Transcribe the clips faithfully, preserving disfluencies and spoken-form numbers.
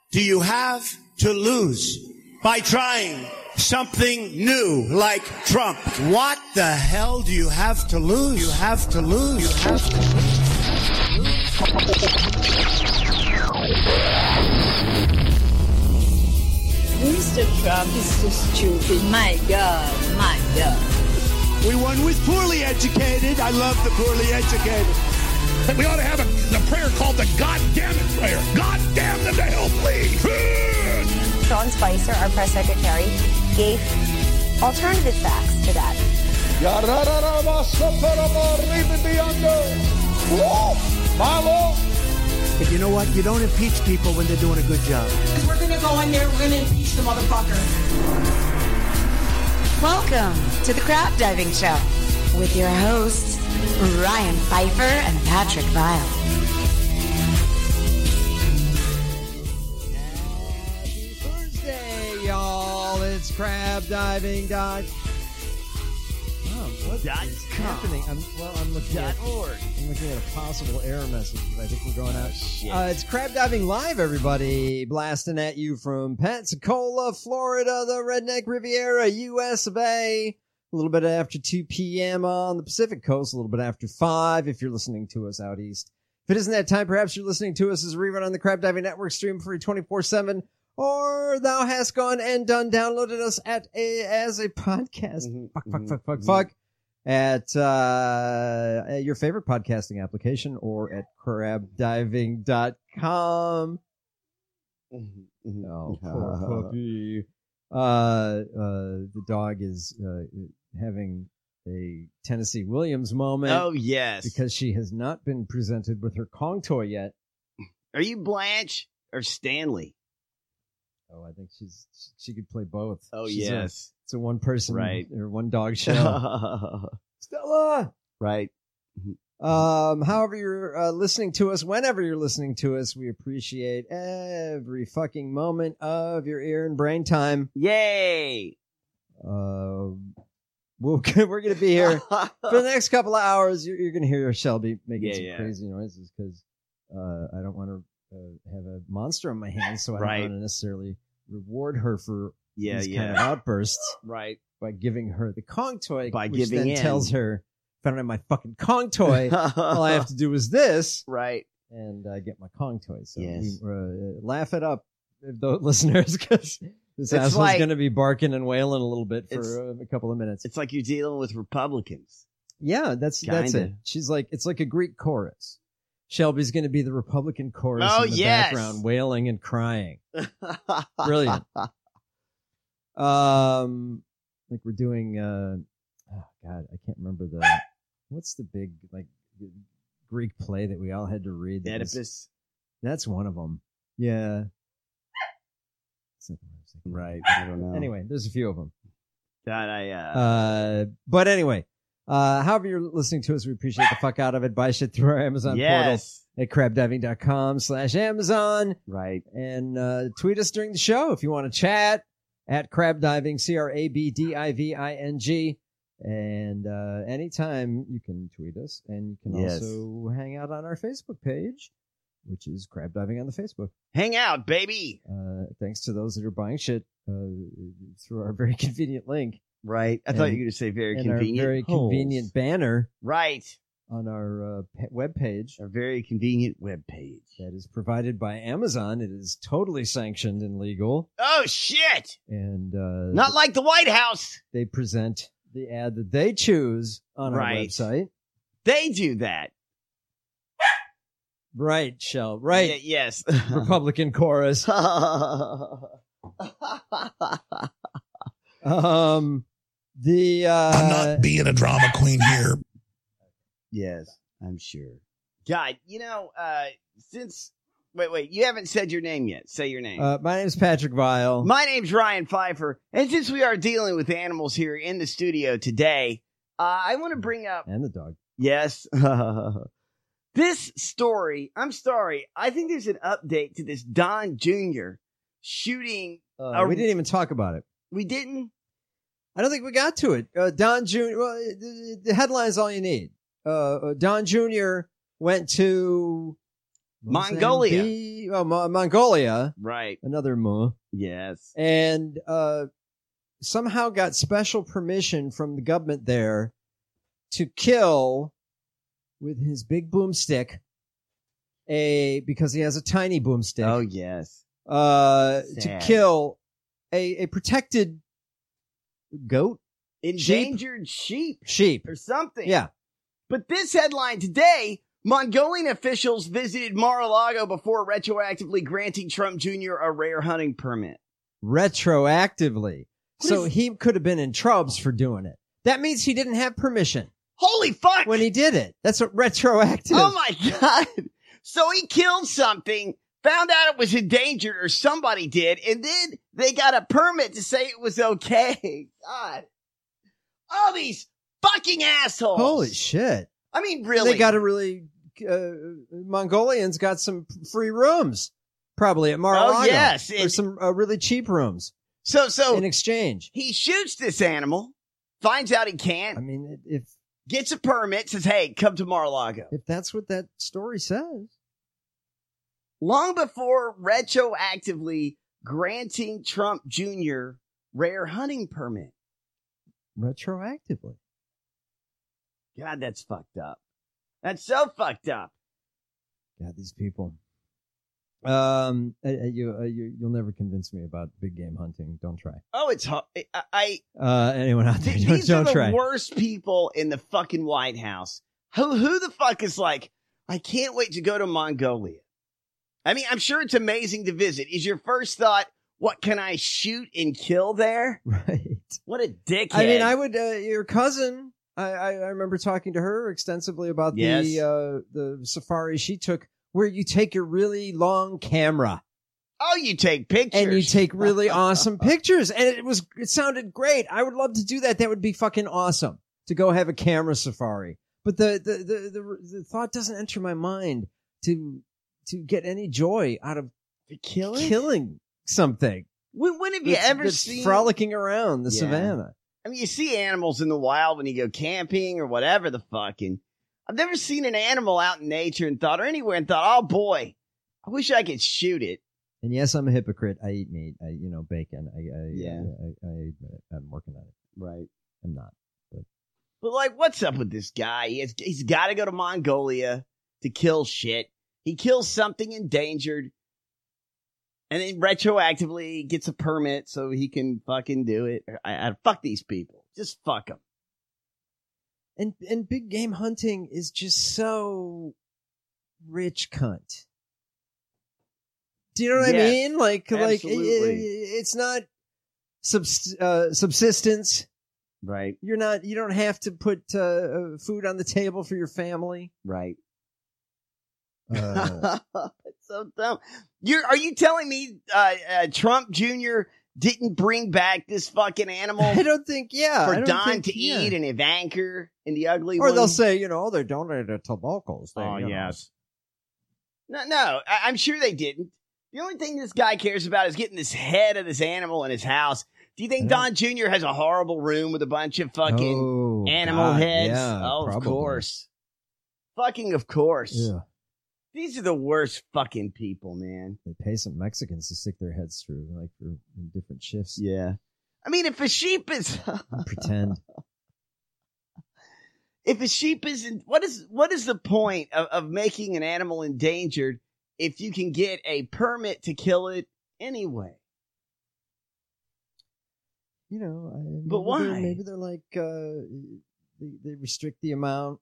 do you have to lose by trying something new like Trump? What the hell do you have to lose? You have to lose. You have to lose. Mister Trump is so stupid. My God, my God. We won with poorly educated. I love the poorly educated. We ought to have a, a prayer called the God damn it prayer. God damn them to hell, please. Sean Spicer, our press secretary, gave alternative facts to that. But you know what? You don't impeach people when they're doing a good job. Because we're going to go in there, we're going to impeach the motherfucker. Welcome to the Crab Diving Show with your hosts, Ryan Pfeiffer and Patrick Vile. Happy Thursday, y'all. It's crab diving dot com. What dot is com. happening? I'm, well, I'm looking dot at org. I'm looking at a possible error message, but I think we're going out. Shit. Uh, it's Crab Diving Live, everybody. Blasting at you from Pensacola, Florida, the Redneck Riviera, U S of A. A little bit after two p.m. on the Pacific Coast, a little bit after five if you're listening to us out east. If it isn't that time, perhaps you're listening to us as a rerun on the Crab Diving Network, stream free twenty-four seven, or thou hast gone and done downloaded us at a, as a podcast. Mm-hmm, fuck, fuck, mm-hmm, fuck, fuck, mm-hmm. fuck. At, uh, at your favorite podcasting application or at crab diving dot com. Mm-hmm. Oh, poor puppy. Uh, uh, the dog is, uh, having a Tennessee Williams moment. Oh, yes. Because she has not been presented with her Kong toy yet. Are you Blanche or Stanley? Oh, I think she's she could play both. Oh, she's yes. A, it's a one person right. or one dog show. Stella! Right. Um, however you're uh, listening to us, whenever you're listening to us, we appreciate every fucking moment of your ear and brain time. Yay! Uh, we'll, we're going to be here for the next couple of hours. You're, you're going to hear Shelby making yeah, some yeah. crazy noises because uh, I don't want to uh, have a monster on my hands, so I right. don't want to necessarily reward her for yeah, these yeah. kind of outbursts. Right. By giving her the Kong toy, by which giving then in. tells her, if I don't have my fucking Kong toy, all I have to do is this, right, and uh, get my Kong toy. So yes. we, uh, laugh it up, the listeners, because this it's asshole's like, going to be barking and wailing a little bit for uh, a couple of minutes. It's like you're dealing with Republicans. Yeah, that's Kinda. that's it. She's like, it's like a Greek chorus. Shelby's going to be the Republican chorus oh, in the yes. background, wailing and crying. Brilliant. Um. Like we're doing, uh, oh God, I can't remember the, what's the big, like, Greek play that we all had to read? That Oedipus. Was, that's one of them. Yeah. Right. I don't know. Anyway, there's a few of them. God, I, uh... uh, but anyway, uh, however you're listening to us, we appreciate the fuck out of it. Buy shit through our Amazon yes. portal at crab diving dot com slash Amazon. Right. And, uh, tweet us during the show if you want to chat. At Crab Diving, C R A B D I V I N G. And uh, anytime you can tweet us. And you can yes. also hang out on our Facebook page, which is Crab Diving on the Facebook. Hang out, baby. Uh, thanks to those that are buying shit uh, through our very convenient link. Right. I and, thought you were going to say very and convenient. Our very holes. convenient banner. Right. On our uh, web page. Our very convenient web page. That is provided by Amazon. It is totally sanctioned and legal. Oh, shit! And uh, not like the White House. They present the ad that they choose on right. our website. They do that. Right, Shell. Right. Y- yes. Republican chorus. um, the uh, I'm not being a drama queen here. Yes, I'm sure. God, you know, uh, since wait, wait, you haven't said your name yet. Say your name. Uh, my name's Patrick Vile. My name's Ryan Pfeiffer, and since we are dealing with animals here in the studio today, uh, I want to bring up and the dog. Yes, this story. I'm sorry. I think there's an update to this Don Junior shooting. Uh, a, we didn't even talk about it. We didn't. I don't think we got to it. Uh, Don Junior Well, the, the headline is all you need. Uh, Don Junior went to Mongolia. Mozambique- Oh, Mo- Mongolia. Right. Another Mo. Yes. And uh, somehow got special permission from the government there to kill with his big boomstick a because he has a tiny boomstick. Oh, yes. Uh, to Sad. kill a, a protected goat? Endangered sheep. Sheep. Or something. Yeah. But this headline today, Mongolian officials visited Mar-a-Lago before retroactively granting Trump Junior a rare hunting permit. Retroactively. What So is- he could have been in trubs for doing it. That means he didn't have permission Holy fuck! when he did it. That's what retroactive. Oh my god! So he killed something, found out it was endangered, or somebody did, and then they got a permit to say it was okay. God. All these fucking assholes. Holy shit. I mean, really. They got a really, uh, Mongolians got some free rooms. Probably at Mar-a-Lago. Oh, yes. Or And- some uh, really cheap rooms so, so in exchange. he shoots this animal, finds out he can't, I mean, if gets a permit, says, hey, come to Mar-a-Lago. if that's what that story says. Long before retroactively granting Trump Junior rare hunting permit. Retroactively. God, that's fucked up. That's so fucked up. God, these people. Um, uh, uh, you, uh, you, you'll never convince me about big game hunting. Don't try. Oh, it's hard. I, I Uh, anyone out there, th- don't, these are don't the try. worst people in the fucking White House. Who, who the fuck is like, I can't wait to go to Mongolia. I mean, I'm sure it's amazing to visit. Is your first thought, what can I shoot and kill there? Right. What a dickhead. I mean, I would, uh, your cousin, I, I, I remember talking to her extensively about Yes. the, uh, the safari she took where you take your really long camera Oh, you take pictures. and you take really awesome pictures. And it was, it sounded great. I would love to do that. That would be fucking awesome to go have a camera safari. But the, the, the, the, the thought doesn't enter my mind to, to get any joy out of To kill it? killing something. When, when have you that's- ever that's seen frolicking around the Yeah. savannah? I mean, you see animals in the wild when you go camping or whatever the fucking. I've never seen an animal out in nature and thought, or anywhere and thought, oh boy, I wish I could shoot it. And yes, I'm a hypocrite. I eat meat. I, you know, bacon. I, I, Yeah. I, I, I, I'm working on it. Right. I'm not. But like, what's up with this guy? He has, he's got to go to Mongolia to kill shit. He kills something endangered. And then retroactively gets a permit so he can fucking do it. I, I fuck these people. Just fuck them. And and big game hunting is just so rich cunt. Do you know what Yes, I mean? Like, like absolutely. it, it's not subs, uh, subsistence. Right. You're not. You don't have to put uh, uh, food on the table for your family. Right. Uh, It's so dumb. You're, are you telling me uh, uh, Trump Junior didn't bring back this fucking animal I don't think. Yeah, I for don't Don think- to yeah. eat and Ivanka and the ugly Or one? they'll say, you know, they donated it to locals. They, Oh, you know. yes. No, no, I- I'm sure they didn't. The only thing this guy cares about is getting this head of this animal in his house. Do you think I don't- Don Junior has a horrible room with a bunch of fucking Oh, animal God, heads? yeah, oh, probably. of course. Fucking of course. Yeah. These are the worst fucking people, man. They pay some Mexicans to stick their heads through, like for in different shifts. Yeah. I mean, if a sheep is Pretend. if a sheep isn't, what is what is the point of, of making an animal endangered if you can get a permit to kill it anyway? You know, I, But maybe they're- why? Maybe they're like uh, they, they restrict the amount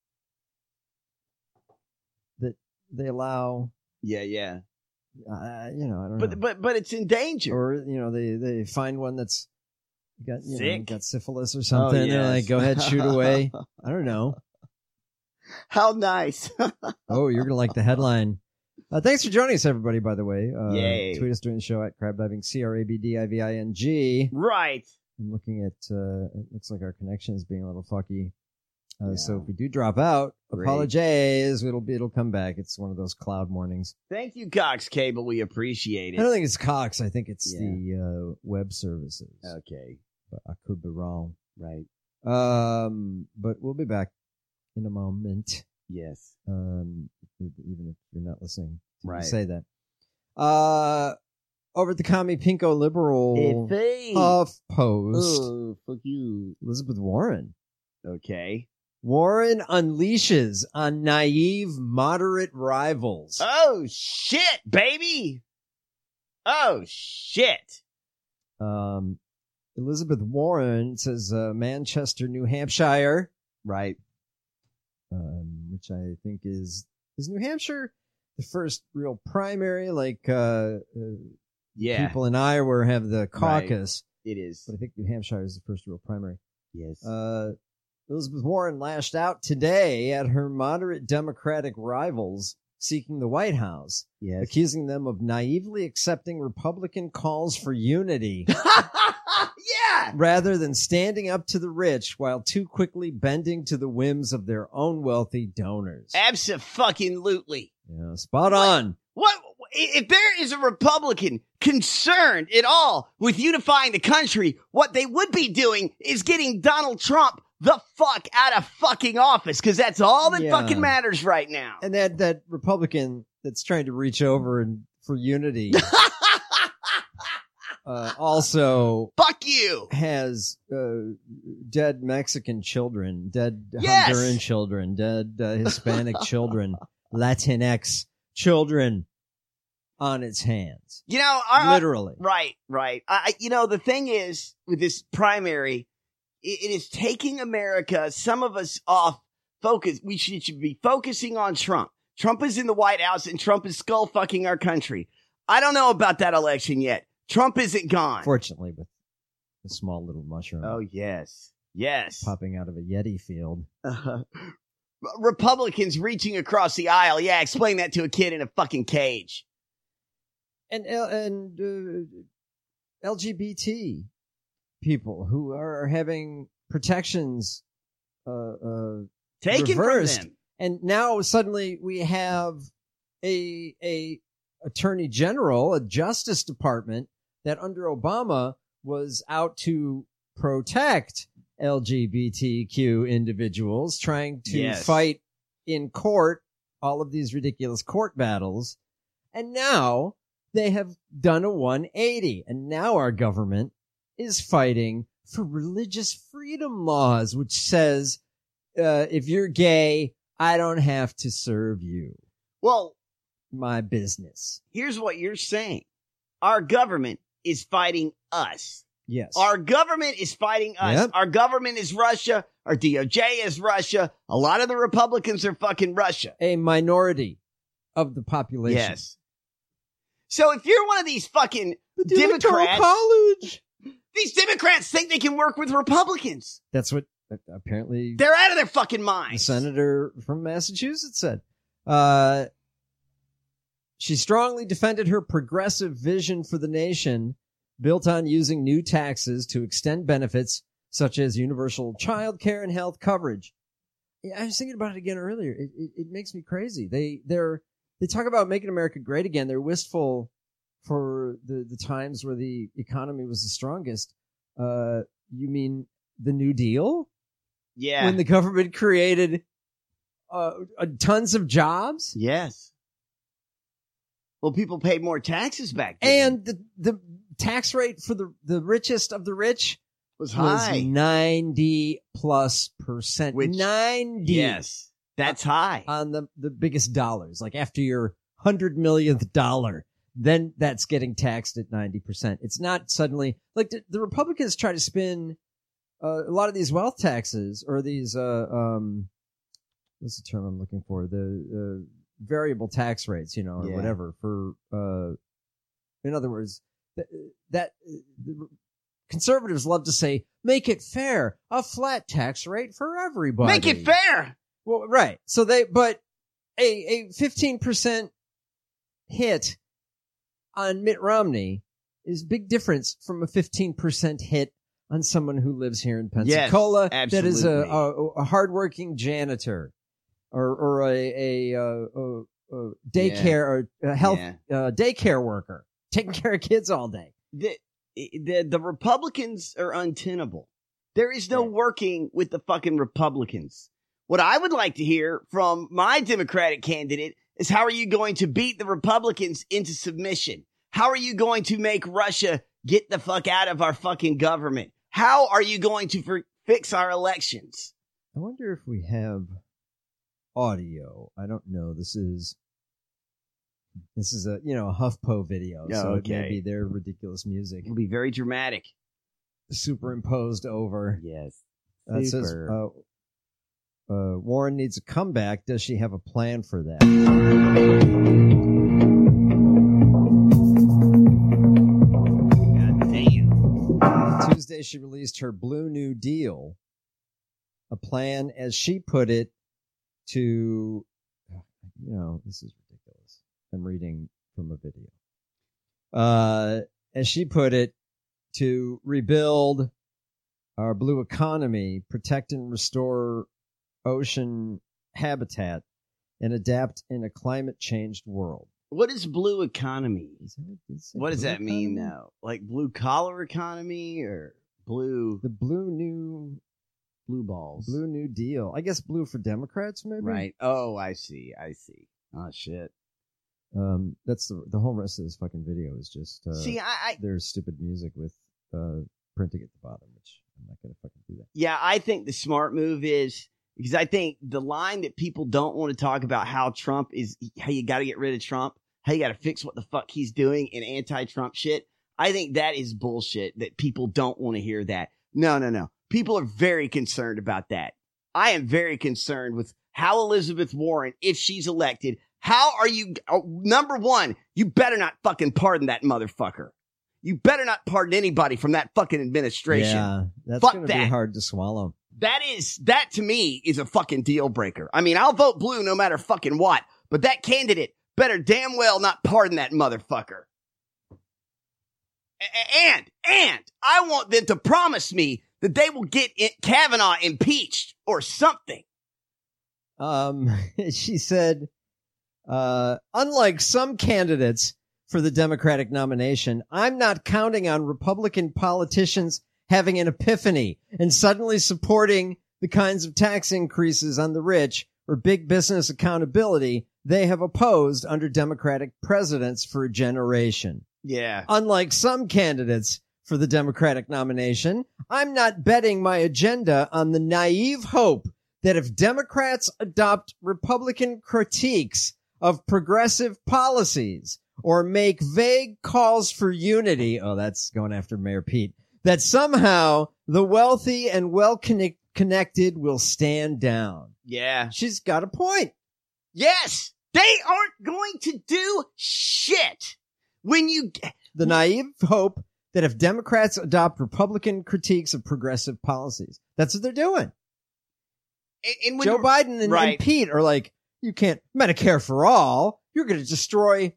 that they allow. Yeah, yeah. Uh, you know, I don't But know. but but it's endangered. Or you know, they they find one that's got you know, Sick? got syphilis or something. They're yes. like, go ahead, shoot away. I don't know. How nice. Oh, you're gonna like the headline. Uh, thanks for joining us, everybody. By the way, uh, Yay. tweet us during the show at crab diving, C R A B D I V I N G. Right. I'm looking at. Uh, it looks like our connection is being a little fucky. Uh, Yeah. So if we do drop out, Great. apologize. It'll be. It'll come back. It's one of those cloud mornings. Thank you, Cox Cable. We appreciate I don't it. think it's Cox. I think it's Yeah. the uh, web services. Okay. But I could be wrong. Right. Um, but we'll be back in a moment. Yes. Um, even if you're not listening, to me Right. say that. Uh, over at the Commie Pinko Liberal Iffy. Huff Post, Oh, fuck you. Elizabeth Warren. Okay. Warren unleashes on naive moderate rivals. Oh, shit, baby. Oh, shit. Um, Elizabeth Warren says uh, Manchester, New Hampshire, Right. um, which I think is is New Hampshire the first real primary, like uh, uh, Yeah, people in Iowa have the caucus, it is. but I think New Hampshire is the first real primary. Yes. Uh, Elizabeth Warren lashed out today at her moderate Democratic rivals seeking the White House, yes. accusing them of naively accepting Republican calls for unity Yeah. rather than standing up to the rich while too quickly bending to the whims of their own wealthy donors. Abso-fucking-lutely. Yeah, spot on. What if there is a Republican concerned at all with unifying the country? What they would be doing is getting Donald Trump the fuck out of fucking office, because that's all that Yeah. fucking matters right now. And that, that Republican that's trying to reach over and for unity uh, also Fuck you. has uh, dead Mexican children, dead Yes. Honduran children, dead uh, Hispanic children, Latinx children on its hands. You know, our, Literally. Right, right. I, you know, the thing is with this primary, it, it is taking America, some of us off focus. We should, should be focusing on Trump. Trump is in the White House and Trump is skull fucking our country. I don't know about that election yet. Trump isn't gone. Fortunately, with a small little mushroom Oh, yes. Yes. popping out of a Yeti field. Uh, Republicans reaching across the aisle. Yeah, explain that to a kid in a fucking cage. And L- and uh, L G B T people who are having protections uh, uh, Taken reversed. from them. And now suddenly we have a a attorney general, a justice department that under Obama was out to protect L G B T Q individuals, trying to Yes. fight in court all of these ridiculous court battles. And now they have done a one eighty. And now our government is fighting for religious freedom laws, which says, uh, if you're gay, I don't have to serve you. Well, My business. here's what you're saying. Our government is fighting us. Yes. Our government is fighting us. Yep. Our government is Russia. Our D O J is Russia. A lot of the Republicans are fucking Russia. a minority of the population. Yes. So if you're one of these fucking The Electoral Democrats, College. these Democrats think they can work with Republicans. That's what uh, apparently They're out of their fucking the minds. senator from Massachusetts said. Uh, she strongly defended her progressive vision for the nation, built on using new taxes to extend benefits such as universal child care and health coverage. Yeah, I was thinking about it again earlier. It, it, it makes me crazy. They they're they talk about making America great again. They're wistful for the, the times where the economy was the strongest. Uh, you mean the New Deal? Yeah. When the government created uh, uh, tons of jobs? yes. Well, people paid more taxes back then. And the, the tax rate for the, the richest of the rich was was high. ninety plus percent. Which- ninety. Yes. That's high. On the, the biggest dollars. Like after your hundred millionth dollar, then that's getting taxed at ninety percent. It's not suddenly like the, the Republicans try to spin uh, a lot of these wealth taxes or these, uh, um, what's the term I'm looking for? The, uh, variable tax rates, you know, or Yeah. whatever for, uh, in other words, th- that, uh, the conservatives love to say, make it fair, a flat tax rate for everybody. Make it fair. Well, right. So they, but a, a fifteen percent hit on Mitt Romney is a big difference from a fifteen percent hit on someone who lives here in Pensacola. Yes, that is a, absolutely. a, a hardworking janitor or, or a, a, a, a, a daycare or a health, Yeah. uh, daycare worker taking care of kids all day. The, the, the Republicans are untenable. There is no Right. working with the fucking Republicans. What I would like to hear from my Democratic candidate is how are you going to beat the Republicans into submission? How are you going to make Russia get the fuck out of our fucking government? How are you going to for- fix our elections? I wonder if we have audio. I don't know. This is this is a you know a HuffPo video, Oh, so okay. it may be their ridiculous music It'll be very dramatic. superimposed over. Yes. Uh, it says Super. uh, uh, Warren needs a comeback. Does she have a plan for that? God damn. Uh, Tuesday, she released her Blue New Deal, a plan, as she put it, to, you know, this is ridiculous. I'm reading from a video. Uh, as she put it, to rebuild our blue economy, protect and restore ocean habitat, and adapt in a climate changed world. What is blue economy? Is that, is it What does blue that mean, economy? though? Like blue collar economy or blue The blue new blue balls? blue new deal. I guess blue for Democrats, maybe. Right. Oh, I see. I see. Oh, shit. Um, that's the the whole rest of this fucking video is just uh, See, I, I their stupid music with uh printing at the bottom, which I'm not gonna fucking do that. yeah, I think the smart move is because I think the line that people don't want to talk about how Trump is, how you got to get rid of Trump, how you got to fix what the fuck he's doing in anti-Trump shit. I think that is bullshit that people don't want to hear that. No, no, no. People are very concerned about that. I am very concerned with how Elizabeth Warren, if she's elected, how are you, oh, number one, you better not fucking pardon that motherfucker. You better not pardon anybody from that fucking administration. Yeah, that's Fuck gonna be that. hard to swallow. That is, that to me is a fucking deal breaker. I mean, I'll vote blue no matter fucking what, but that candidate better damn well not pardon that motherfucker. A- And, and I want them to promise me that they will get it, Kavanaugh impeached or something. Um, she said, uh, unlike some candidates for the Democratic nomination, I'm not counting on Republican politicians having an epiphany and suddenly supporting the kinds of tax increases on the rich or big business accountability they have opposed under Democratic presidents for a generation. Yeah. Unlike some candidates for the Democratic nomination, I'm not betting my agenda on the naive hope that if Democrats adopt Republican critiques of progressive policies or make vague calls for unity, oh, that's going after Mayor Pete, that somehow the wealthy and well-connected will stand down. Yeah. She's got a point. Yes. They aren't going to do shit. When you, The naive hope that if Democrats adopt Republican critiques of progressive policies, that's what they're doing. and, and when Joe you- Biden and, right. and Pete are like, you can't Medicare for all. You're going to destroy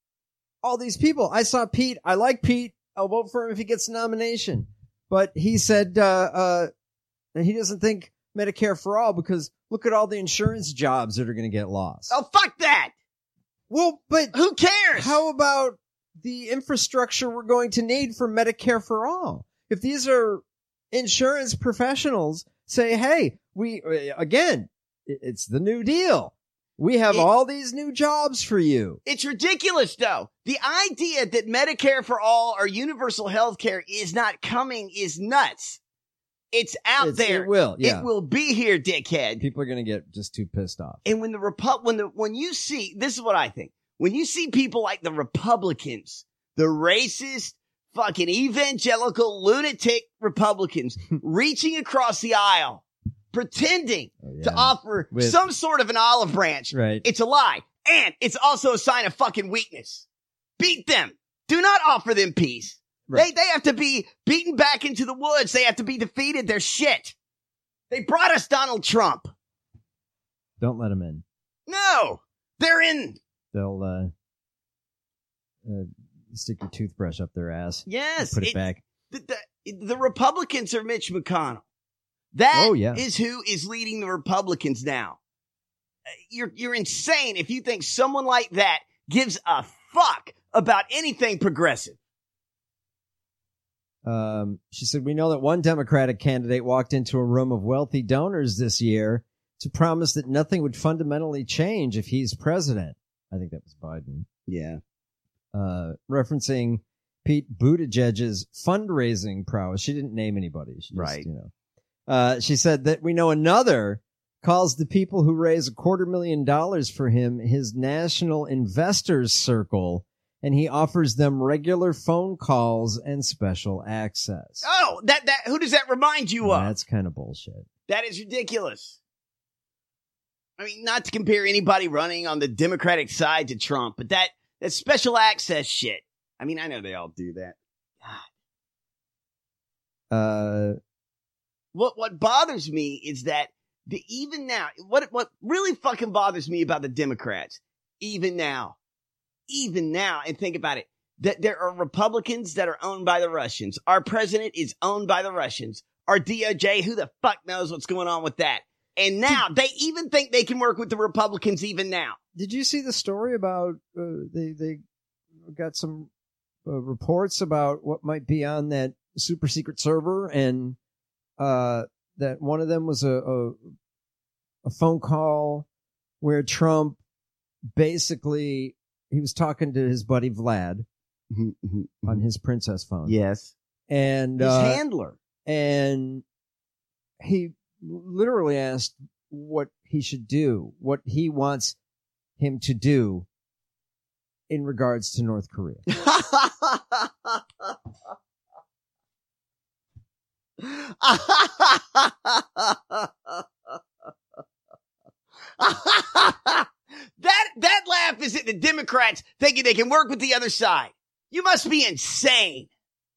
all these people. I saw Pete. I like Pete. I'll vote for him if he gets a nomination. But he said, uh, uh, that he doesn't think Medicare for all because look at all the insurance jobs that are going to get lost. Oh, fuck that. Well, but Who cares? how about the infrastructure we're going to need for Medicare for all? If these are insurance professionals, say, hey, we, again, it- it's the New Deal. We have It- all these new jobs for you. It's ridiculous, though. The idea that Medicare for all or universal health care is not coming is nuts. It's out It's- there. It will, yeah. It will be here, dickhead. People are going to get just too pissed off. And when the Repu- when the when you see, this is what I think. When you see people like the Republicans, the racist, fucking evangelical, lunatic Republicans reaching across the aisle, pretending Oh, yeah. to offer With- some sort of an olive branch, Right. it's a lie. And it's also a sign of fucking weakness. Beat them. Do not offer them peace. Right. They they have to be beaten back into the woods. They have to be defeated. They're shit. They brought us Donald Trump. Don't let them in. No, they're in. They'll uh, uh, stick your toothbrush up their ass. Yes. Put it, back. The, the, the Republicans are Mitch McConnell. That Oh, yeah. is who is leading the Republicans now. Uh, You're, you're insane if you think someone like that gives a fuck about anything progressive. Um, she said, we know that one Democratic candidate walked into a room of wealthy donors this year to promise that nothing would fundamentally change if he's president. I think that was Biden. Yeah. Uh, referencing Pete Buttigieg's fundraising prowess. She didn't name anybody. She just, Right. You know, uh, she said that we know another calls the people who raise a quarter million dollars for him his national investors circle, and he offers them regular phone calls and special access. Oh, that, that, who does that remind you of? That's kind of bullshit. That is ridiculous. I mean, not to compare anybody running on the Democratic side to Trump, but that, that special access shit. I mean, I know they all do that. God. Uh, What, what bothers me is that the, even now, what, what really fucking bothers me about the Democrats, even now, even now, and think about it, that there are Republicans that are owned by the Russians. Our president is owned by the Russians. Our D O J, who the fuck knows what's going on with that? And now they even think they can work with the Republicans even now. Did you see the story about uh, they they got some uh, reports about what might be on that super secret server, and uh, that one of them was a, a a phone call where Trump basically he was talking to his buddy Vlad on his princess phone. Yes, and his uh, handler, and he literally asked what he should do, what he wants him to do in regards to North Korea. that that laugh is at the Democrats thinking they can work with the other side. You must be insane.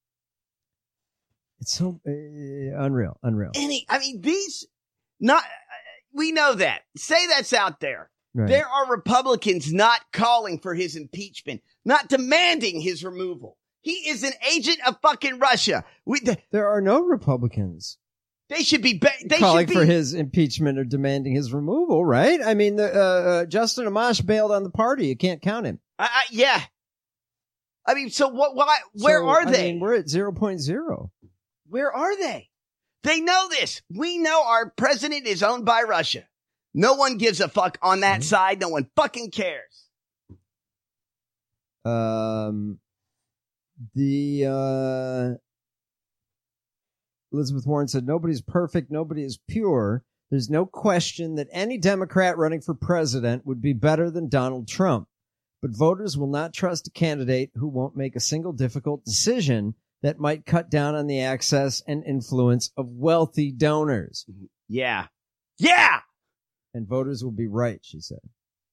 It's so uh, unreal, unreal. Any, I mean, these, not, we know that. Say that's out there. Right. There are Republicans not calling for his impeachment, not demanding his removal. He is an agent of fucking Russia. We, th- There are no Republicans they should be, ba- they calling should be for his impeachment or demanding his removal, right? I mean, the, uh, uh, Justin Amash bailed on the party. You can't count him. I, I, yeah. I mean, so what, why, where So, are I they? mean, we're at zero point zero. Where are they? They know this. We know our president is owned by Russia. No one gives a fuck on that mm-hmm. side. No one fucking cares. Um, the, uh, Elizabeth Warren said, nobody's perfect. Nobody is pure. There's no question that any Democrat running for president would be better than Donald Trump. But voters will not trust a candidate who won't make a single difficult decision that might cut down on the access and influence of wealthy donors. Yeah. Yeah! And voters will be right, she said.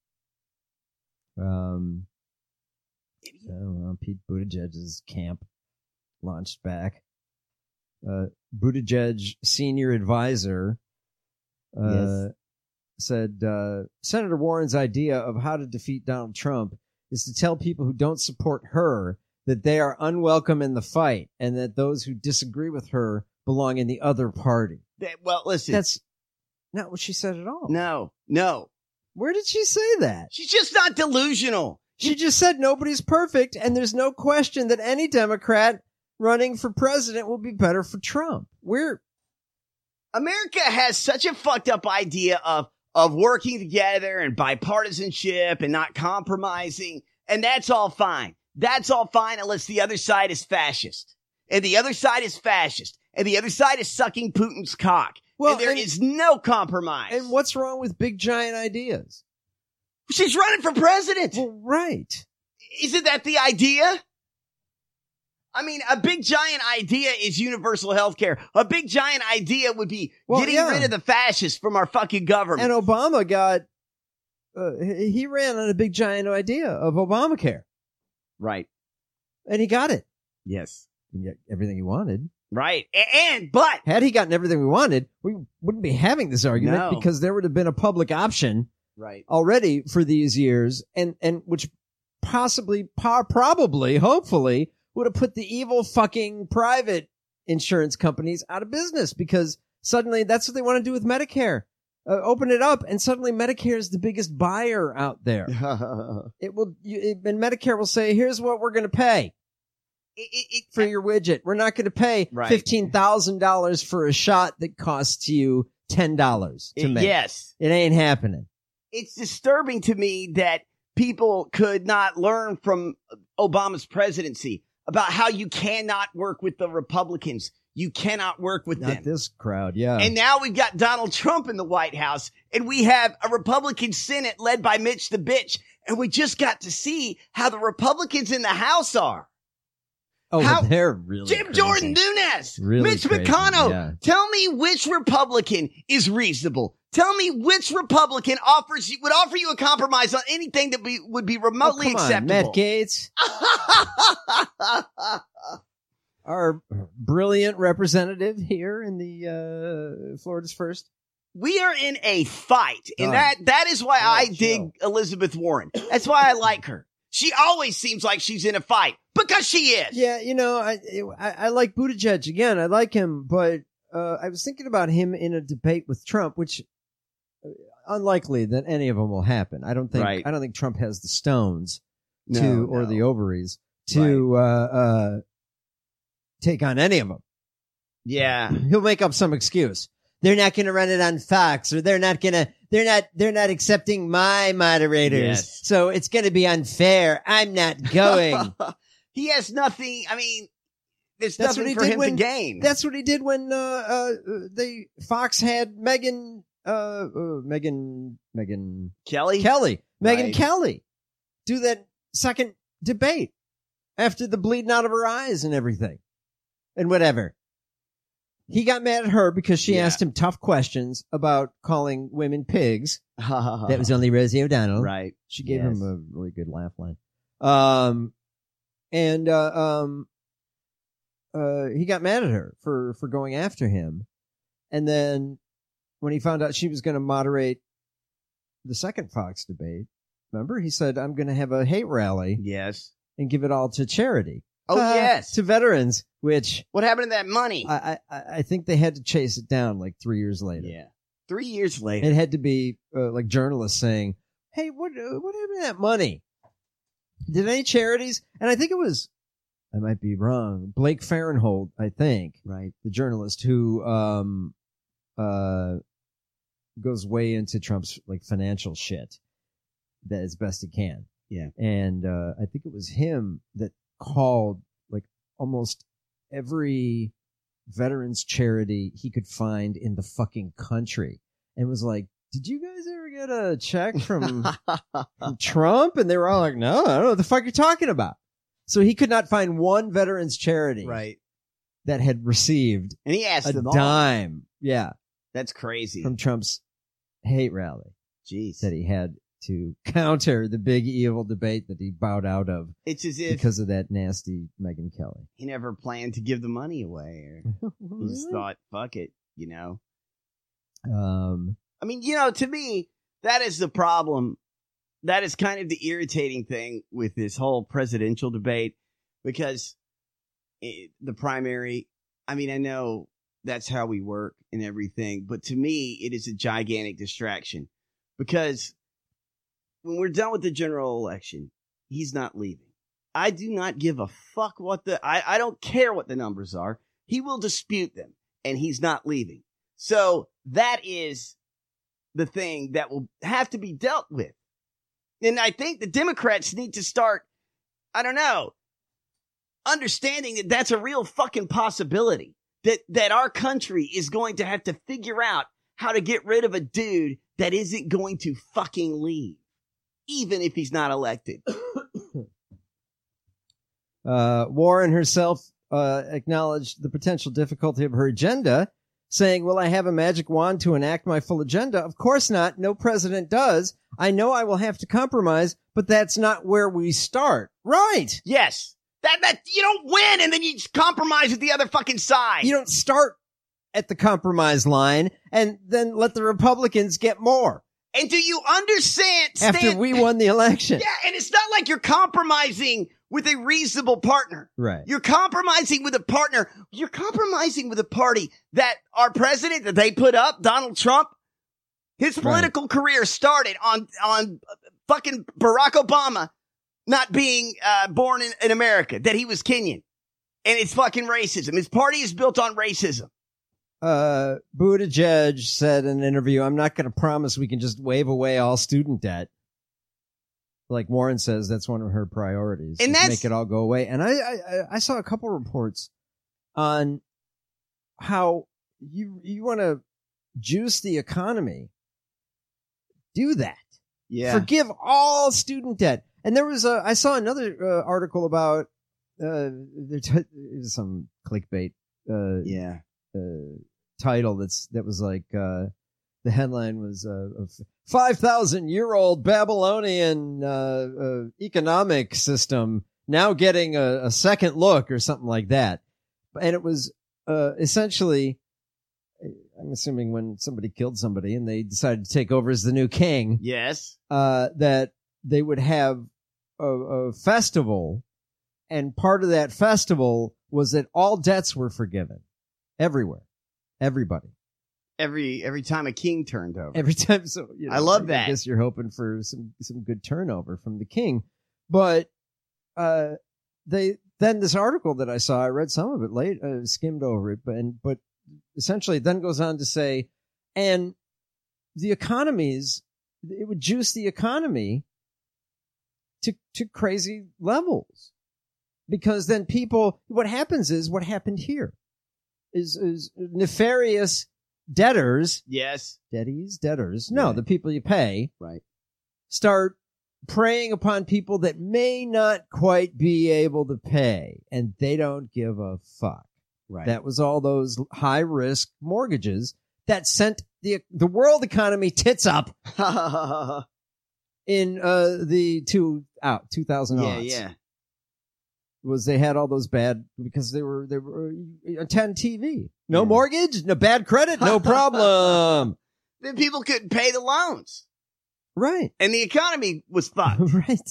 Um, I don't know, Pete Buttigieg's camp launched back. Uh, Buttigieg senior advisor uh, yes. said uh, Senator Warren's idea of how to defeat Donald Trump is to tell people who don't support her that they are unwelcome in the fight, and that those who disagree with her belong in the other party. That, well, listen. That's not what she said at all. No, no. Where did she say that? She's just not delusional. She just said nobody's perfect, and there's no question that any Democrat running for president will be better for Trump. We're America has such a fucked up idea of, of working together and bipartisanship and not compromising, and that's all fine. That's all fine unless the other side is fascist. And the other side is fascist. And the other side is sucking Putin's cock. Well, and there and, is no compromise. And what's wrong with big giant ideas? She's running for president. Well, right. Isn't that the idea? I mean, a big giant idea is universal health care. A big giant idea would be well, getting yeah. rid of the fascists from our fucking government. And Obama got, uh, he ran on a big giant idea of Obamacare. Right. And he got it. Yes. He got everything he wanted. Right. And, but. Had he gotten everything we wanted, we wouldn't be having this argument no. because there would have been a public option. Right. Already for these years, and, and which possibly, probably, hopefully, would have put the evil fucking private insurance companies out of business, because suddenly that's what they want to do with Medicare. Uh, open it up, and suddenly Medicare is the biggest buyer out there. It will, you, it, and Medicare will say, here's what we're going to pay it, it, it, for your widget. We're not going to pay right. fifteen thousand dollars for a shot that costs you ten dollars to It- make. yes. It ain't happening. It's disturbing to me that people could not learn from Obama's presidency about how you cannot work with the Republicans. You cannot work with Not them. this crowd, yeah. And now we've got Donald Trump in the White House, and we have a Republican Senate led by Mitch the Bitch, and we just got to see how the Republicans in the House are. oh, how- they're really Jim crazy. Jordan Nunes, Really Mitch crazy, McConnell. yeah. Tell me which Republican is reasonable. Tell me which Republican offers you, would offer you a compromise on anything that be, would be Oh, remotely come on, acceptable. Matt Gaetz, our brilliant representative here in the uh, Florida's first. We are in a fight, and Done. that that is why Oh, I chill. dig Elizabeth Warren. That's why I like her. She always seems like she's in a fight because she is. Yeah, you know, I, I I like Buttigieg again. I like him, but uh, I was thinking about him in a debate with Trump, which uh, unlikely that any of them will happen. I don't think. Right. I don't think Trump has the stones No, to or no. the ovaries to uh, uh, take on any of them. Yeah. He'll make up some excuse. They're not going to run it on Fox, or they're not going to. They're not. They're not accepting my moderators, Yes. so it's going to be unfair. I'm not going. He has nothing. I mean, there's That's nothing what he for did him when to gain. That's what he did when uh, uh they Fox had Megan uh, uh Megan Megan Kelly? Kelly Megan Right. Kelly do that second debate after the bleeding out of her eyes and everything and whatever. He got mad at her because she Yeah. asked him tough questions about calling women pigs. that That was only Rosie O'Donnell. right. She gave Yes. him a really good laugh line. Um, and, uh, um, uh, he got mad at her for, for going after him. And then when he found out she was going to moderate the second Fox debate, remember, he said, I'm going to have a hate rally Yes. and give it all to charity. Oh, Uh, yes. To veterans, which What happened to that money? I, I, I think they had to chase it down like three years later. yeah. Three years later. It had to be uh, like journalists saying, "Hey, what uh, what happened to that money? Did any charities?" And I think it was, I might be wrong, Blake Farenthold, I think, right. the journalist who um uh goes way into Trump's like financial shit that as best he can. Yeah. And uh, I think it was him that called like almost every veterans charity he could find in the fucking country and was like, did you guys ever get a check from, from Trump? And they were all like, no, I don't know what the fuck you're talking about. So he could not find one veterans charity Right. that had received And he asked a them all. dime. Yeah. That's crazy. From Trump's hate rally Jeez. that he had to counter the big evil debate that he bowed out of It's as if because of that nasty Megyn Kelly. he never planned to give the money away, or he just thought, fuck it, you know? Um, I mean, you know, to me, that is the problem. That is kind of the irritating thing with this whole presidential debate, because it, the primary, I mean, I know that's how we work and everything, but to me, it is a gigantic distraction, because when we're done with the general election, he's not leaving. I do not give a fuck what the, I, I don't care what the numbers are. He will dispute them, and he's not leaving. So that is the thing that will have to be dealt with. And I think the Democrats need to start, I don't know, understanding that that's a real fucking possibility. That, that our country is going to have to figure out how to get rid of a dude that isn't going to fucking leave, even if he's not elected. Uh, Warren herself uh, acknowledged the potential difficulty of her agenda, saying, will I have a magic wand to enact my full agenda? Of course not. No president does. I know I will have to compromise, but that's not where we start. Right. Yes. That, that, you don't win and then you just compromise with the other fucking side. You don't start at the compromise line and then let the Republicans get more. And do you understand? After stand- we won the election. Yeah, and it's not like you're compromising with a reasonable partner. Right. You're compromising with a partner. You're compromising with a party that our president that they put up, Donald Trump, his political right. career started on, on fucking Barack Obama not being uh, born in, in America, that he was Kenyan. And it's fucking racism. His party is built on racism. uh, Buttigieg said in an interview, I'm not going to promise we can just wave away all student debt. Like Warren says, that's one of her priorities. And that's, make it all go away. And I, I, I saw a couple reports on how you, you want to juice the economy. Do that. Yeah. Forgive all student debt. And there was a, I saw another uh, article about, uh, there t- some clickbait, uh, yeah, uh, title that's, that was like, uh, the headline was, uh, a five thousand year old Babylonian, uh, uh, economic system now getting a, a second look or something like that. And it was, uh, essentially, I'm assuming when somebody killed somebody and they decided to take over as the new king. Yes. Uh, that they would have a, a festival, and part of that festival was that all debts were forgiven. Everywhere. Everybody. Every every time a king turned over. Every time. So you know, I love I that. I guess you're hoping for some, some good turnover from the king. But uh, they then this article that I saw, I read some of it late, uh, skimmed over it, but, and, but essentially it then goes on to say, and the economies, it would juice the economy to to crazy levels. Because then people, what happens is, what happened here is, is nefarious debtors. Yes. Debties, debtors. No, Right. the people you pay. Right. Start preying upon people that may not quite be able to pay, and they don't give a fuck. Right. That was all those high risk mortgages that sent the the world economy tits up in uh the two out two thousand yeah, odds. yeah. Was they had all those bad because they were they were uh, ten T V. No Yeah. mortgage, no bad credit, no problem. Then people couldn't pay the loans. Right. And the economy was fucked. Right.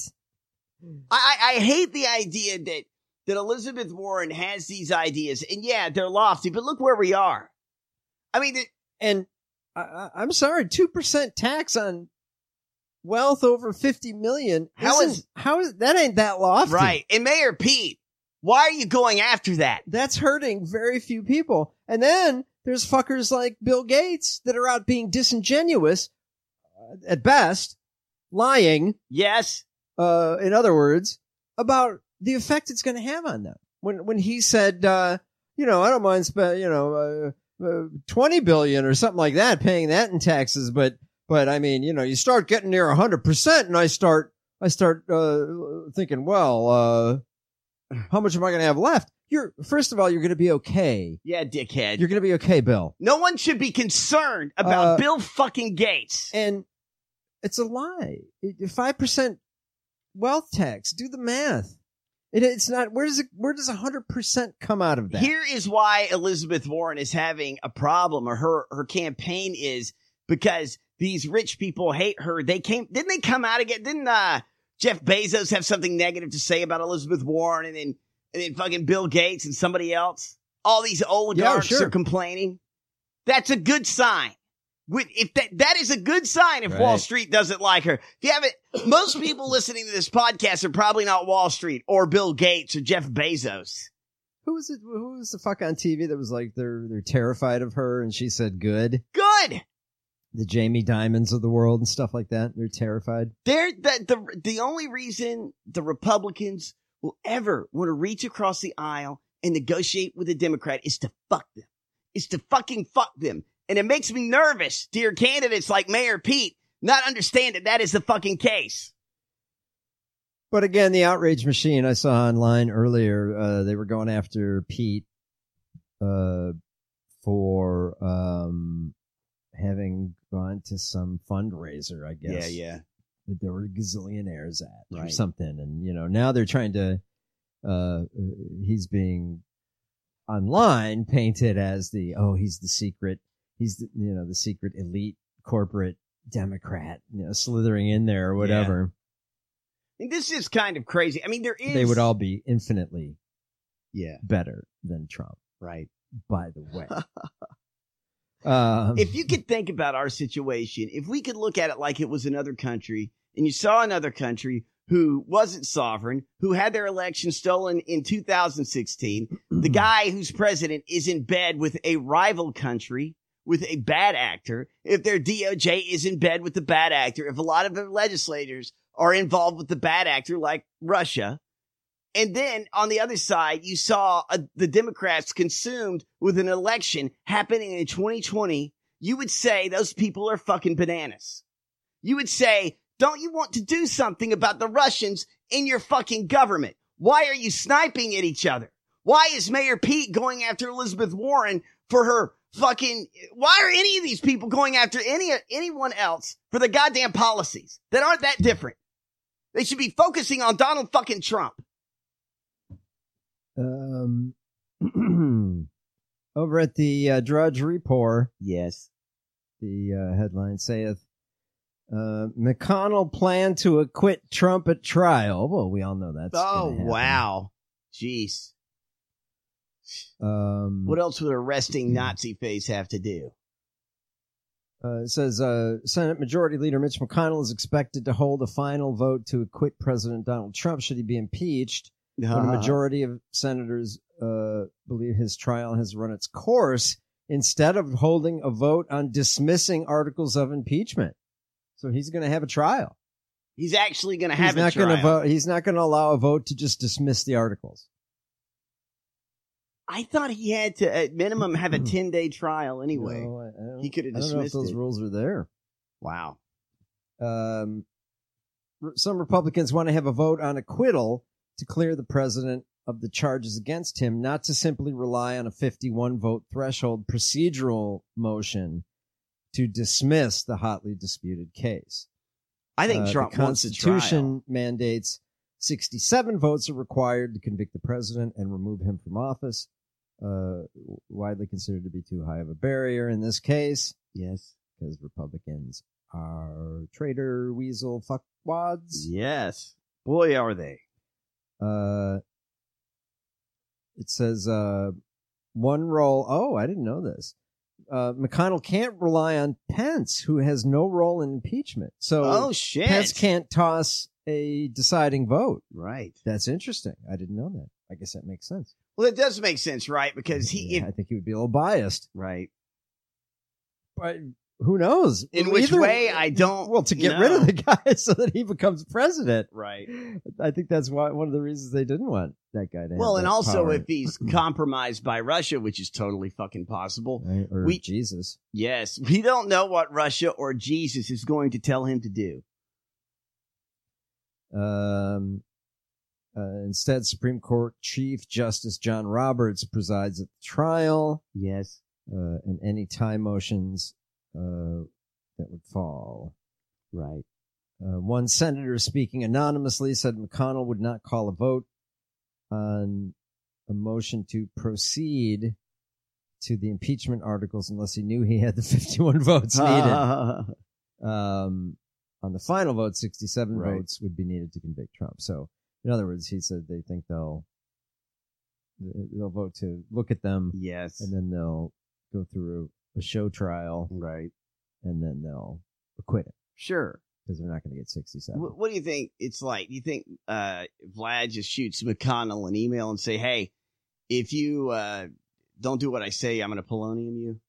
I, I hate the idea that, that Elizabeth Warren has these ideas. And yeah, they're lofty, but look where we are. I mean, it, And I, I- I'm sorry, two percent tax on wealth over fifty million. How isn't- is- how is that ain't that lofty? right. And Mayor Pete, why are you going after that? That's hurting very few people. And then there's fuckers like Bill Gates that are out being disingenuous uh, at best, lying, Yes. uh, in other words, about the effect it's going to have on them. When, when he said, uh, you know, I don't mind spend, you know, uh, uh, twenty billion or something like that, paying that in taxes. But, but I mean, you know, you start getting near a hundred percent and I start, I start, uh, thinking, well, uh, how much am I going to have left? You're, first of all, you're going to be okay. Yeah, dickhead. You're going to be okay, Bill. no one should be concerned about Uh, Bill fucking Gates. And it's a lie. Five percent wealth tax. Do the math. It, it's not. Where does it? Where does a hundred percent come out of that? Here is why Elizabeth Warren is having a problem, or her, her campaign is because these rich people hate her. They came, didn't they come out again? Didn't, uh, Jeff Bezos have something negative to say about Elizabeth Warren, and then, and then fucking Bill Gates and somebody else? All these oligarchs Yeah, sure. are complaining. That's a good sign. With, if that, that is a good sign if Right. Wall Street doesn't like her. If you haven't, most people listening to this podcast are probably not Wall Street or Bill Gates or Jeff Bezos. Who was it? Who was the fuck on T V that was like they're they're terrified of her, and she said good. Good. The Jamie Dimons of the world and stuff like that. They're terrified. They're the, the, the only reason the Republicans will ever want to reach across the aisle and negotiate with a Democrat is to fuck them. Is to fucking fuck them. And it makes me nervous, dear candidates like Mayor Pete, not understand that that is the fucking case. But again, the outrage machine I saw online earlier, uh, they were going after Pete, uh, for, um, having gone to some fundraiser, I guess. yeah. That there were gazillionaires at or Right. something. And, you know, now they're trying to, uh, he's being online painted as the, oh, he's the secret, he's the, you know, the secret elite corporate Democrat, you know, slithering in there or whatever. And this is kind of crazy. I mean, there is. They would all be infinitely Yeah. better than Trump, Right. by the way. um, If you could think about our situation, if we could look at it like it was another country, and you saw another country who wasn't sovereign, who had their election stolen in two thousand sixteen, the guy who's president is in bed with a rival country, with a bad actor, if their D O J is in bed with the bad actor, if a lot of their legislators are involved with the bad actor like Russia. And then on the other side, you saw uh, the Democrats consumed with an election happening in twenty twenty. You would say those people are fucking bananas. You would say, don't you want to do something about the Russians in your fucking government? Why are you sniping at each other? Why is Mayor Pete going after Elizabeth Warren for her fucking, why are any of these people going after any anyone else for the goddamn policies that aren't that different? They should be focusing on Donald fucking Trump. Um, over at the uh, Drudge Report, yes, the uh, headline saith, uh, McConnell planned to acquit Trump at trial. Well, we all know that's oh wow, jeez. Um, what else would a resting Nazi face have to do? Uh, it says uh, Senate Majority Leader Mitch McConnell is expected to hold a final vote to acquit President Donald Trump should he be impeached. Uh-huh. When a majority of senators uh, believe his trial has run its course, instead of holding a vote on dismissing articles of impeachment. So he's going to have a trial. He's actually going to have he's a not trial. Gonna vote, he's not going to allow a vote to just dismiss the articles. I thought he had to, at minimum, have a ten-day trial anyway. No, I, I he could have dismissed I don't know if those it. rules are there. Wow. Um, some Republicans want to have a vote on acquittal to clear the president of the charges against him, not to simply rely on a fifty-one vote threshold procedural motion to dismiss the hotly disputed case. I think uh, Trump the wants a trial. Constitution mandates sixty-seven votes are required to convict the president and remove him from office. Uh, widely considered to be too high of a barrier in this case. Yes. Because Republicans are traitor, weasel, fuckwads. Yes. Boy, are they. Uh, it says, uh, one role. Oh, I didn't know this. Uh, McConnell can't rely on Pence, who has no role in impeachment. So oh, shit. Pence can't toss a deciding vote. Right. That's interesting. I didn't know that. I guess that makes sense. Well, it does make sense, right? Because he, yeah, if, I think he would be a little biased. Right. But who knows? In which Either, way, I don't Well, to get know. rid of the guy so that he becomes president. Right. I think that's why one of the reasons they didn't want that guy to have Well, and that also power. if he's compromised by Russia, which is totally fucking possible. Right? Or we, Jesus. Yes. We don't know what Russia or Jesus is going to tell him to do. Um, uh, instead, Supreme Court Chief Justice John Roberts presides at the trial. Yes. Uh, and any tie motions uh, that would fall. Right. Uh, one senator speaking anonymously said McConnell would not call a vote on a motion to proceed to the impeachment articles unless he knew he had the fifty-one votes needed. um, on the final vote, sixty-seven right. votes would be needed to convict Trump. So, in other words, he said they think they'll they'll vote to look at them. Yes. And then they'll go through a show trial. Right. And then they'll acquit him. Sure. Because they're not going to get sixty-seven. What, what do you think it's like? Do you think uh, Vlad just shoots McConnell an email and say, hey, if you uh, don't do what I say, I'm going to polonium you?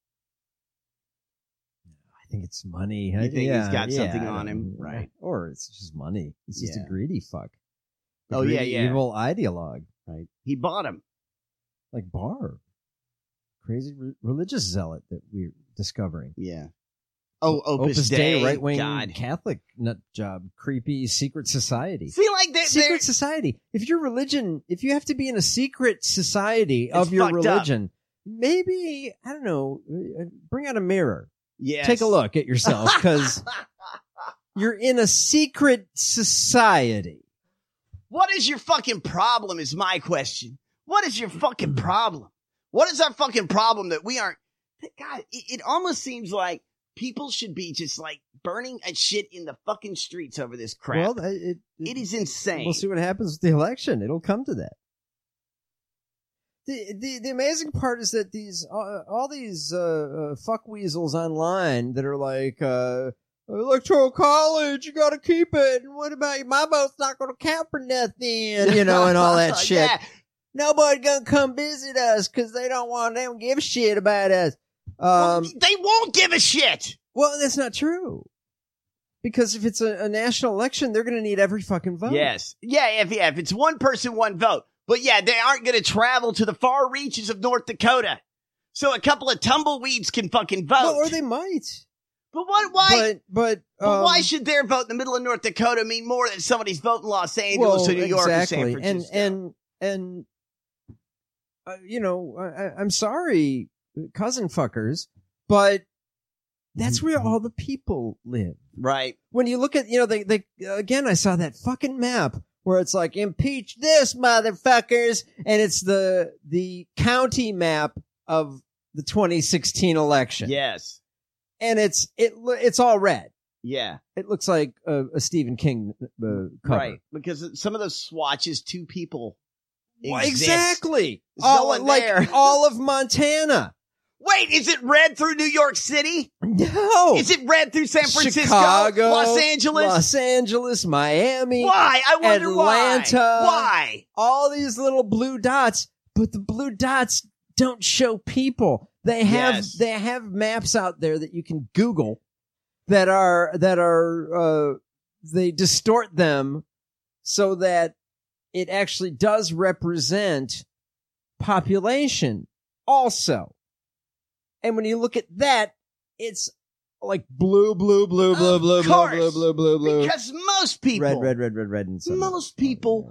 I think it's money. You think yeah, he's got yeah, something on him? Yeah. Right. Or it's just money. It's just Yeah. a greedy fuck. A Oh, yeah, greedy, yeah. evil ideologue. Right. He bought him. Like Barr. Crazy re- religious zealot that we're discovering. Yeah. Oh, Opus, Opus Dei, Dei, right-wing God. Catholic nut job. Creepy secret society. See, like that. Secret society. If your religion, if you have to be in a secret society It's of your fucked up. religion, maybe, I don't know, uh, bring out a mirror. Yes. Take a look at yourself because you're in a secret society. What is your fucking problem is my question. What is your fucking problem? What is our fucking problem that we aren't? God, it, it almost seems like people should be just like burning a shit in the fucking streets over this crap. Well, it, it, it is insane. We'll see what happens with the election. It'll come to that. The the, the amazing part is that these uh, all these uh, uh, fuckweasels online that are like uh, electoral college, you got to keep it. And what about my vote's not going to count for nothing, you know, and all that shit. Yeah. nobody gonna come visit us because they don't want, they don't give a shit about us. Um, well, they won't give a shit. Well, that's not true. Because if it's a, a national election, they're gonna need every fucking vote. Yes. Yeah, if, yeah, if it's one person, one vote. But yeah, they aren't gonna travel to the far reaches of North Dakota. So a couple of tumbleweeds can fucking vote. Well, or they might. But what, why? But, but, but um, why should their vote in the middle of North Dakota mean more than somebody's vote in Los Angeles well, or New York exactly. or San Francisco? And, and, and, uh, you know, I, I'm sorry, cousin fuckers, but that's where all the people live. Right. When you look at, you know, they, they, again, I saw that fucking map where it's like, impeach this motherfuckers. And it's the, the county map of the twenty sixteen election. Yes. And it's, it, it's all red. Yeah. It looks like a, a Stephen King uh, cover. Right. Because some of those swatches, two people Well, exist. exactly. There's all, no one like there. all of Montana. Wait, is it red through New York City? No. Is it red through San Francisco? Chicago, Los Angeles? Los Angeles, Miami. Why? I wonder Atlanta. why. Why? All these little blue dots, but the blue dots don't show people. They have Yes. they have maps out there that you can Google that are that are uh they distort them so that it actually does represent population also. And when you look at that, it's like blue, blue, blue, blue, Of blue, blue, course. blue, blue, blue, blue. Because most people, Red, red, red, red, red, and some- most people,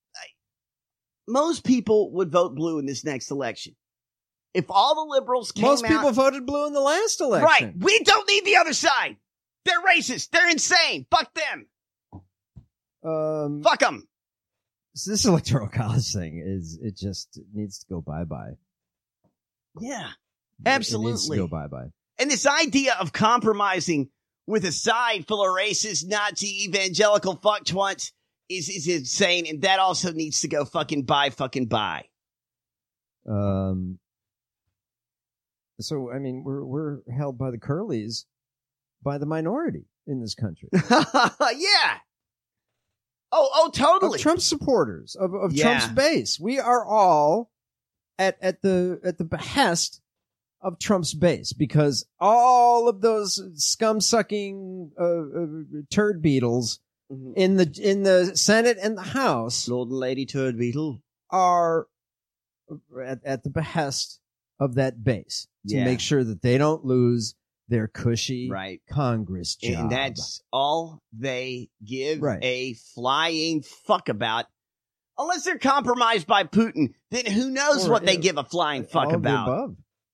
most people would vote blue in this next election. If all the liberals came Most out, people voted blue in the last election. right? We don't need the other side. They're racist. They're insane. Fuck them. Um, Fuck them. so this electoral college thing is, it just needs to go bye-bye. Yeah, It needs to absolutely. go bye-bye. And this idea of compromising with a side full of racist, Nazi, evangelical fucktwunts is, is insane. And that also needs to go fucking bye, fucking bye. Um, so, I mean, we're, we're held by the curlies by the minority in this country. Yeah. Oh, oh, totally. Of Trump supporters, of, of Yeah. Trump's base. We are all at, at the, at the behest of Trump's base because all of those scum sucking, uh, uh, turd beetles Mhm. in the, in the Senate and the House Lord and Lady Turd Beetle. are at, at the behest of that base to Yeah. make sure that they don't lose their cushy Right. Congress job. And that's all they give Right. a flying fuck about. Unless they're compromised by Putin, then who knows Or, what they uh, give a flying all fuck of the about. above.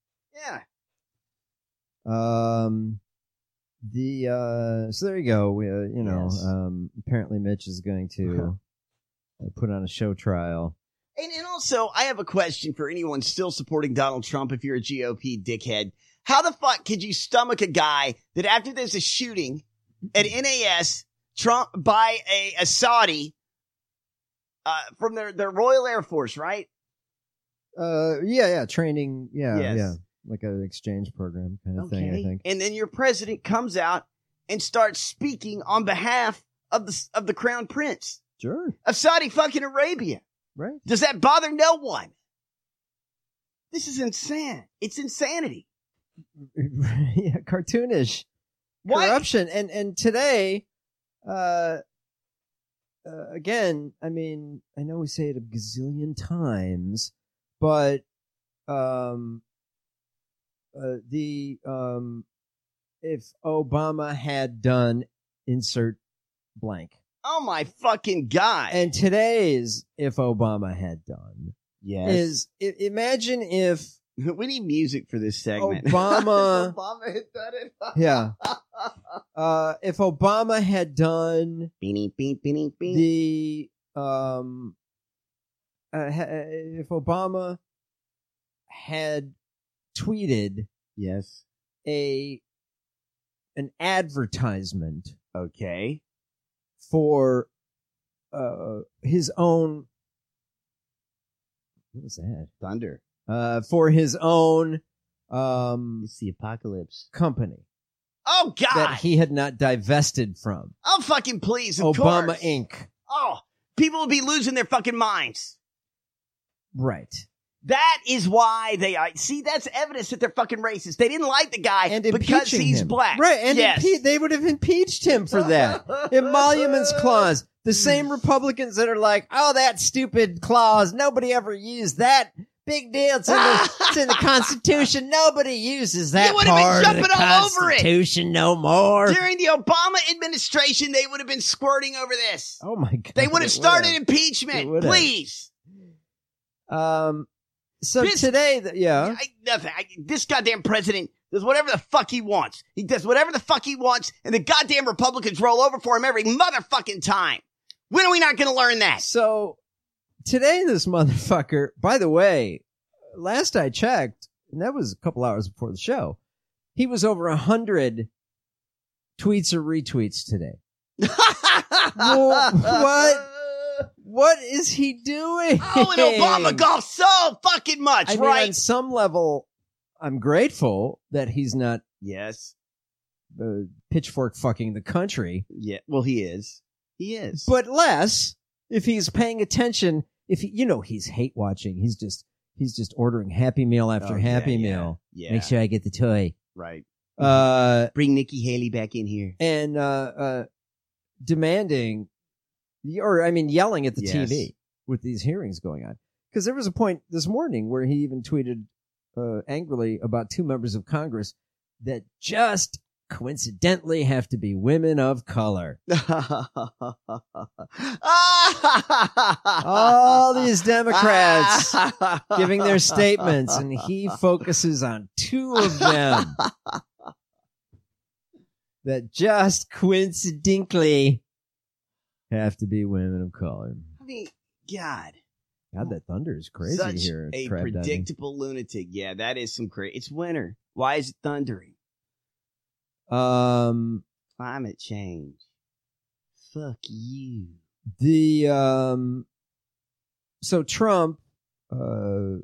Yeah. Um, the, uh, so there you go. We, uh, you know, Yes. um, apparently Mitch is going to uh, put on a show trial. And, and also, I have a question for anyone still supporting Donald Trump if you're a G O P dickhead. How the fuck could you stomach a guy that after there's a shooting at N A S, Trump by a, a Saudi, uh, from their, their Royal Air Force, right? Uh, yeah, yeah, training. Yeah, Yes. yeah. Like an exchange program kind of thing, I think. And then your president comes out and starts speaking on behalf of the, of the crown prince Sure. of Saudi fucking Arabia. Right. Does that bother no one? This is insane. It's insanity. Yeah, cartoonish. What? Corruption. And, and today, uh, uh, again, I mean, I know we say it a gazillion times, but, um, uh, the, um, if Obama had done insert blank. Oh my fucking God. And today's if Obama had done yes. is I- imagine if We need music for this segment. Obama, Obama had done it. yeah, uh, if Obama had done Beanie, beep, beanie, beep. the, um, uh, ha- if Obama had tweeted Yes. a, an advertisement Okay. for, uh, his own, what was that? Thunder. Uh, for his own, um, It's the apocalypse. company Oh God. that he had not divested from. Oh fucking please. Of Obama course. Incorporated. Oh, people would be losing their fucking minds. Right. That is why they I see. That's evidence that they're fucking racist. They didn't like the guy And because impeaching he's him. black. Right, and yes. impe- they would have impeached him for that. Emoluments clause. The same Republicans that are like, oh, that stupid clause. Nobody ever used that. Big deal. It's in the, it's in the Constitution. Nobody uses that You would have been part of jumping the all over it. Constitution no more. During the Obama administration, they would have been squirting over this. Oh my God. They would have It started would've. impeachment. It would've. Please. Um, so This- today, th- yeah. I, nothing. I, this goddamn president does whatever the fuck he wants. He does whatever the fuck he wants, and the goddamn Republicans roll over for him every motherfucking time. When are we not going to learn that? So today, this motherfucker, by the way, last I checked, and that was a couple hours before the show, he was over a hundred tweets or retweets today. Well, what? What is he doing? Oh, and Obama golfs so fucking much, I mean, right? on some level, I'm grateful that he's not Yes. uh, pitchfork fucking the country, Yeah. Well, he is. He is. but less if he's paying attention. If he, you know, he's hate watching. He's just he's just ordering Happy Meal after Oh, Happy yeah, yeah, Meal. yeah. Make sure I get the toy. Right. Uh, Bring Nikki Haley back in here. and uh, uh, demanding, or I mean, yelling at the Yes. T V with these hearings going on. Because there was a point this morning where he even tweeted uh, angrily about two members of Congress that just coincidentally have to be women of color. All these Democrats giving their statements, and he focuses on two of them that just coincidentally have to be women of color. I mean, God. God, that thunder is crazy Such here. at a Crab Diving. predictable lunatic. Yeah, that is some crazy. It's winter. Why is it thundering? Um, Climate change. Fuck you. the um, so Trump, uh,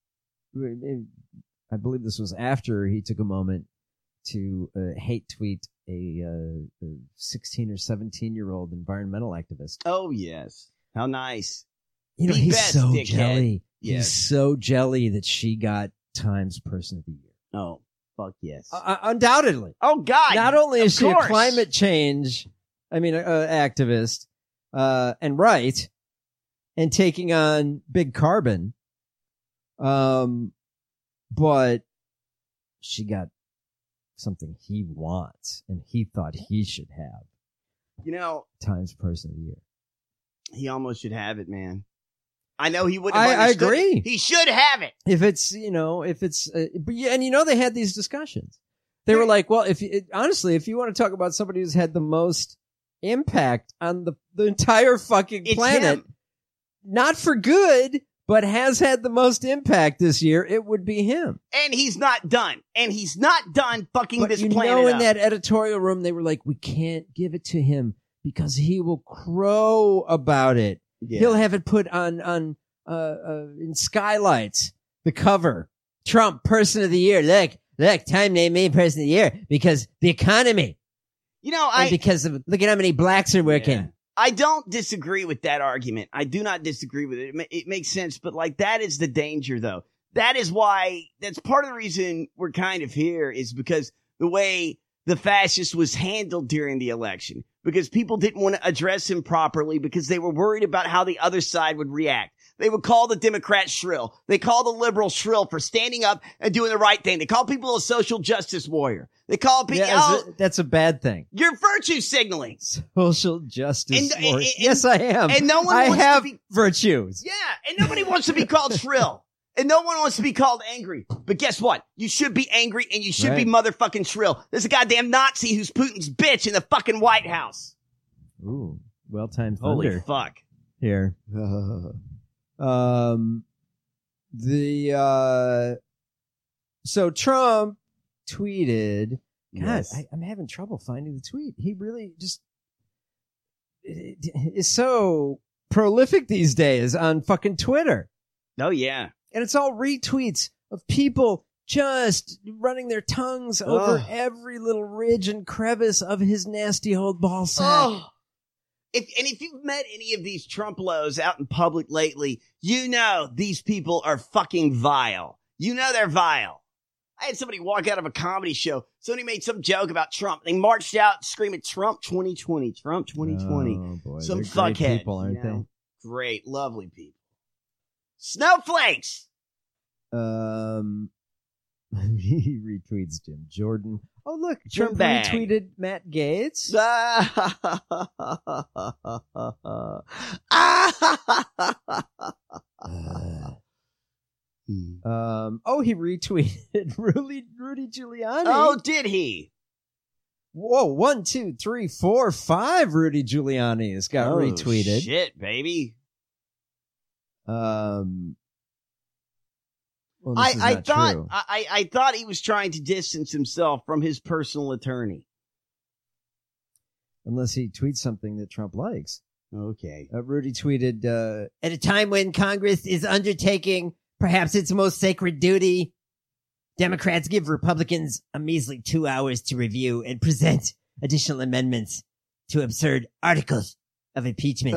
I believe this was after he took a moment to uh, hate tweet a, uh, a sixteen or seventeen year old environmental activist. Oh, yes. How nice. You know, Be he's best, so dickhead. jelly. Yes. He's so jelly that she got Times Person of the Year. Oh, fuck yes. Uh, undoubtedly. oh, God. Not only is of she a course. climate change, I mean, uh, activist, uh, and right, and taking on big carbon, um, but she got something he wants, and he thought he should have You know, Times Person of the Year. he almost should have it, man. I know he would have I- I understood it. agree. He should have it. If it's, you know, if it's, uh, but yeah, and you know, they had these discussions. They were like, well, if it, honestly, if you want to talk about somebody who's had the most impact on the, the entire fucking It's planet, him. not for good, but has had the most impact this year, it would be him. And he's not done. And he's not done fucking But this you planet know, in up. that editorial room, they were like, we can't give it to him because he will crow about it. Yeah. He'll have it put on, on, uh, uh, in skylights, the cover. Trump, Person of the Year. Look, look, Time named me Person of the Year because the economy. You know, And I because of, look at how many blacks are working. Yeah. I don't disagree with that argument. I do not disagree with it. It, ma- it makes sense, but like that is the danger though. That is why, that's part of the reason we're kind of here is because the way the fascist was handled during the election, because people didn't want to address him properly because they were worried about how the other side would react. They would call the Democrats shrill. They call the liberals shrill for standing up and doing the right thing. They call people a social justice warrior. They call people, Yeah, oh, is it- that's a bad thing. you're virtue signaling. Social justice. And- warrior. and- yes, I am. and no one I wants to have be- virtues. Yeah, and nobody wants to be called shrill. And no one wants to be called angry. But guess what? You should be angry and you should Right. be motherfucking shrill. There's a goddamn Nazi who's Putin's bitch in the fucking White House. Ooh, well-timed Holy thunder fuck. here. um, the, uh, so Trump tweeted, God, Yes. I, I'm having trouble finding the tweet. He really just is so prolific these days on fucking Twitter. Oh, yeah. And it's all retweets of people just running their tongues over Ugh. every little ridge and crevice of his nasty old ball sack. Oh, If, and if you've met any of these Trump-los out in public lately, you know these people are fucking vile. You know they're vile. I had somebody walk out of a comedy show. Somebody made some joke about Trump. They marched out screaming, Trump twenty twenty, Trump twenty twenty. Oh, boy. Some They're great fuckhead. people, aren't you know? Great, lovely people. Snowflakes! Um, he retweets Jim Jordan. Oh, look, Trump bag. retweeted Matt Gaetz. Um, oh, he retweeted Rudy, Rudy Giuliani. Oh, did he? Whoa, one, two, three, four, five Rudy Giuliani's got oh, retweeted. Shit, baby. Um, well, this I, is I not thought true. I, I thought he was trying to distance himself from his personal attorney. Unless he tweets something that Trump likes. Okay. Uh, Rudy tweeted, uh, at a time when Congress is undertaking perhaps its most sacred duty, Democrats give Republicans a measly two hours to review and present additional amendments to absurd articles of impeachment.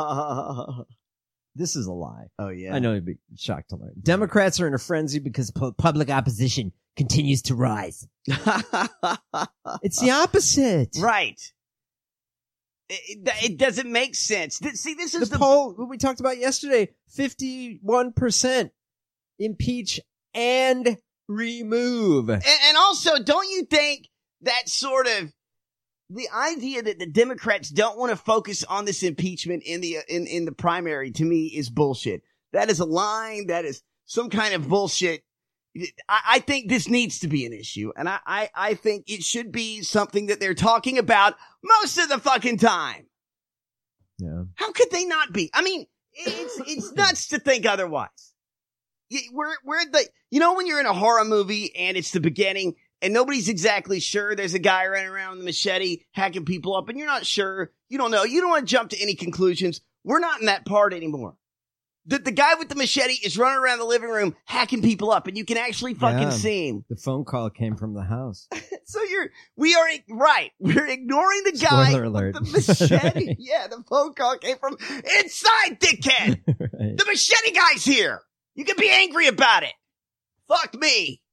This is a lie. Oh, yeah. I know you'd be shocked to learn. Democrats are in a frenzy because pu- public opposition continues to rise. It's the opposite. Right. It, it, it doesn't make sense. Th- See, this is The the, poll we talked about yesterday, fifty-one percent impeach and remove. and, and also, don't you think that sort of the idea that the Democrats don't want to focus on this impeachment in the in, in the primary, to me, is bullshit. That is a line. That is some kind of bullshit. I, I think this needs to be an issue, and I, I, I think it should be something that they're talking about most of the fucking time. Yeah. How could they not be? I mean, it's it's nuts to think otherwise. We're we're the you know when you're in a horror movie and it's the beginning and nobody's exactly sure. There's a guy running around with a machete hacking people up, and you're not sure. You don't know. You don't want to jump to any conclusions. We're not in that part anymore. The, the guy with the machete is running around the living room hacking people up, and you can actually fucking Yeah. see him. The phone call came from the house. So you're, we are, right. We're ignoring the guy Spoiler alert. with the machete. Yeah, the phone call came from inside, dickhead. Right. The machete guy's here. You can be angry about it. Fuck me.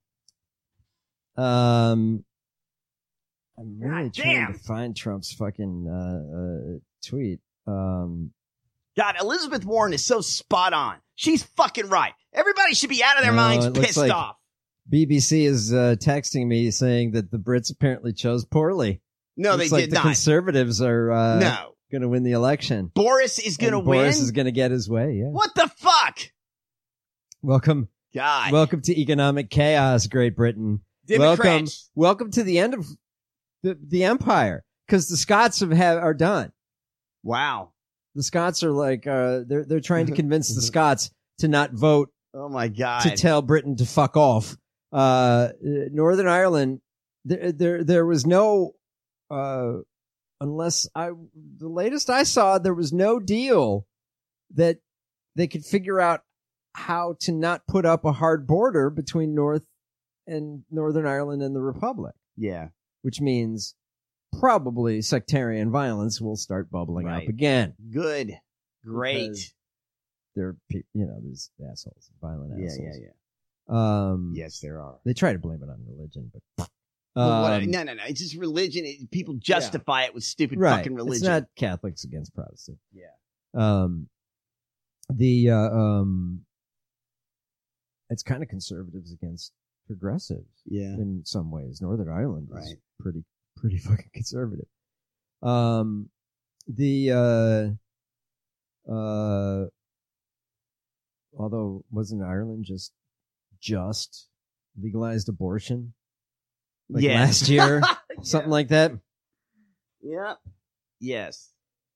Um, I'm really God trying damn. to find Trump's fucking uh, uh, tweet. Um, God, Elizabeth Warren is so spot on. She's fucking right. Everybody should be out of their No, minds it looks pissed like- off. B B C is uh, texting me saying that the Brits apparently chose poorly. No, Looks they like did the not. Conservatives are uh, No. going to win the election. Boris is going to And win. Boris is going to get his way. Yeah. What the fuck? Welcome, God. welcome to economic chaos, Great Britain. Welcome, Democrats. welcome to the end of the the empire, because the Scots have, have are done. Wow. The Scots are like uh, they're they're trying to convince the Scots to not vote Oh my God. to tell Britain to fuck off. Uh, Northern Ireland, there, there, there was no, uh, unless I, the latest I saw, there was no deal that they could figure out how to not put up a hard border between North and Northern Ireland and the Republic, Yeah. which means probably sectarian violence will start bubbling Right. up again. Good. Great. Because They're, pe- you know, there's assholes, violent Yeah, assholes. yeah, yeah. Um, Yes, there are. They try to blame it on religion, but Well, what- um, no, no, no. It's just religion. It, people justify it with stupid right. fucking religion. It's not Catholics against Protestants. Yeah. Um, the uh, um, it's kind of conservatives against progressives Yeah. in some ways. Northern Ireland is Right. pretty pretty fucking conservative. Um, the uh, uh, although wasn't Ireland just just legalized abortion like Yeah. last year, something like that? Yeah. Yes.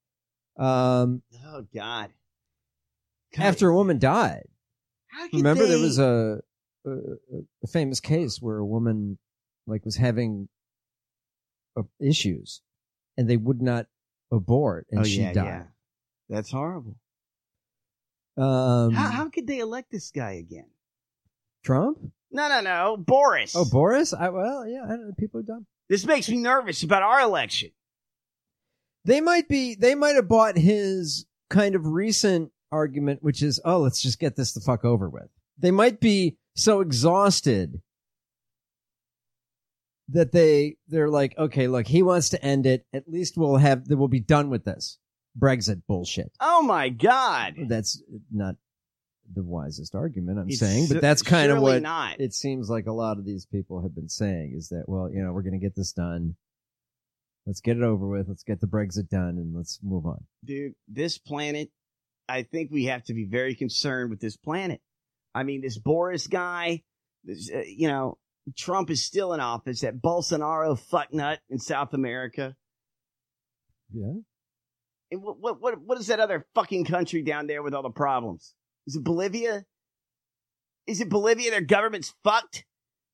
Um, Oh God. after a woman died. How could Remember, there they- was a, a a famous case where a woman like was having uh, issues, and they would not abort, and Oh, she yeah, died. yeah. That's horrible. Um, How, how could they elect this guy again? Trump? No, no, no. Boris. Oh, Boris? I well, yeah, I don't know, people are dumb. This makes me nervous about our election. They might be, they might have bought his kind of recent argument, which is, oh, let's just get this the fuck over with. They might be so exhausted that they, they're like, okay, look, he wants to end it. At least we'll have, we'll be done with this Brexit bullshit. Oh my God. That's not the wisest argument, I'm It's saying, but su- that's kind of surely what not. it seems like a lot of these people have been saying is that, well, you know, we're going to get this done. Let's get it over with. Let's get the Brexit done and let's move on. Dude, this planet, I think we have to be very concerned with this planet. I mean, this Boris guy, this, uh, you know, Trump is still in office. That Bolsonaro fucknut in South America. Yeah. And what, what, what, what is that other fucking country down there with all the problems? Is it Bolivia? Is it Bolivia? Their government's fucked?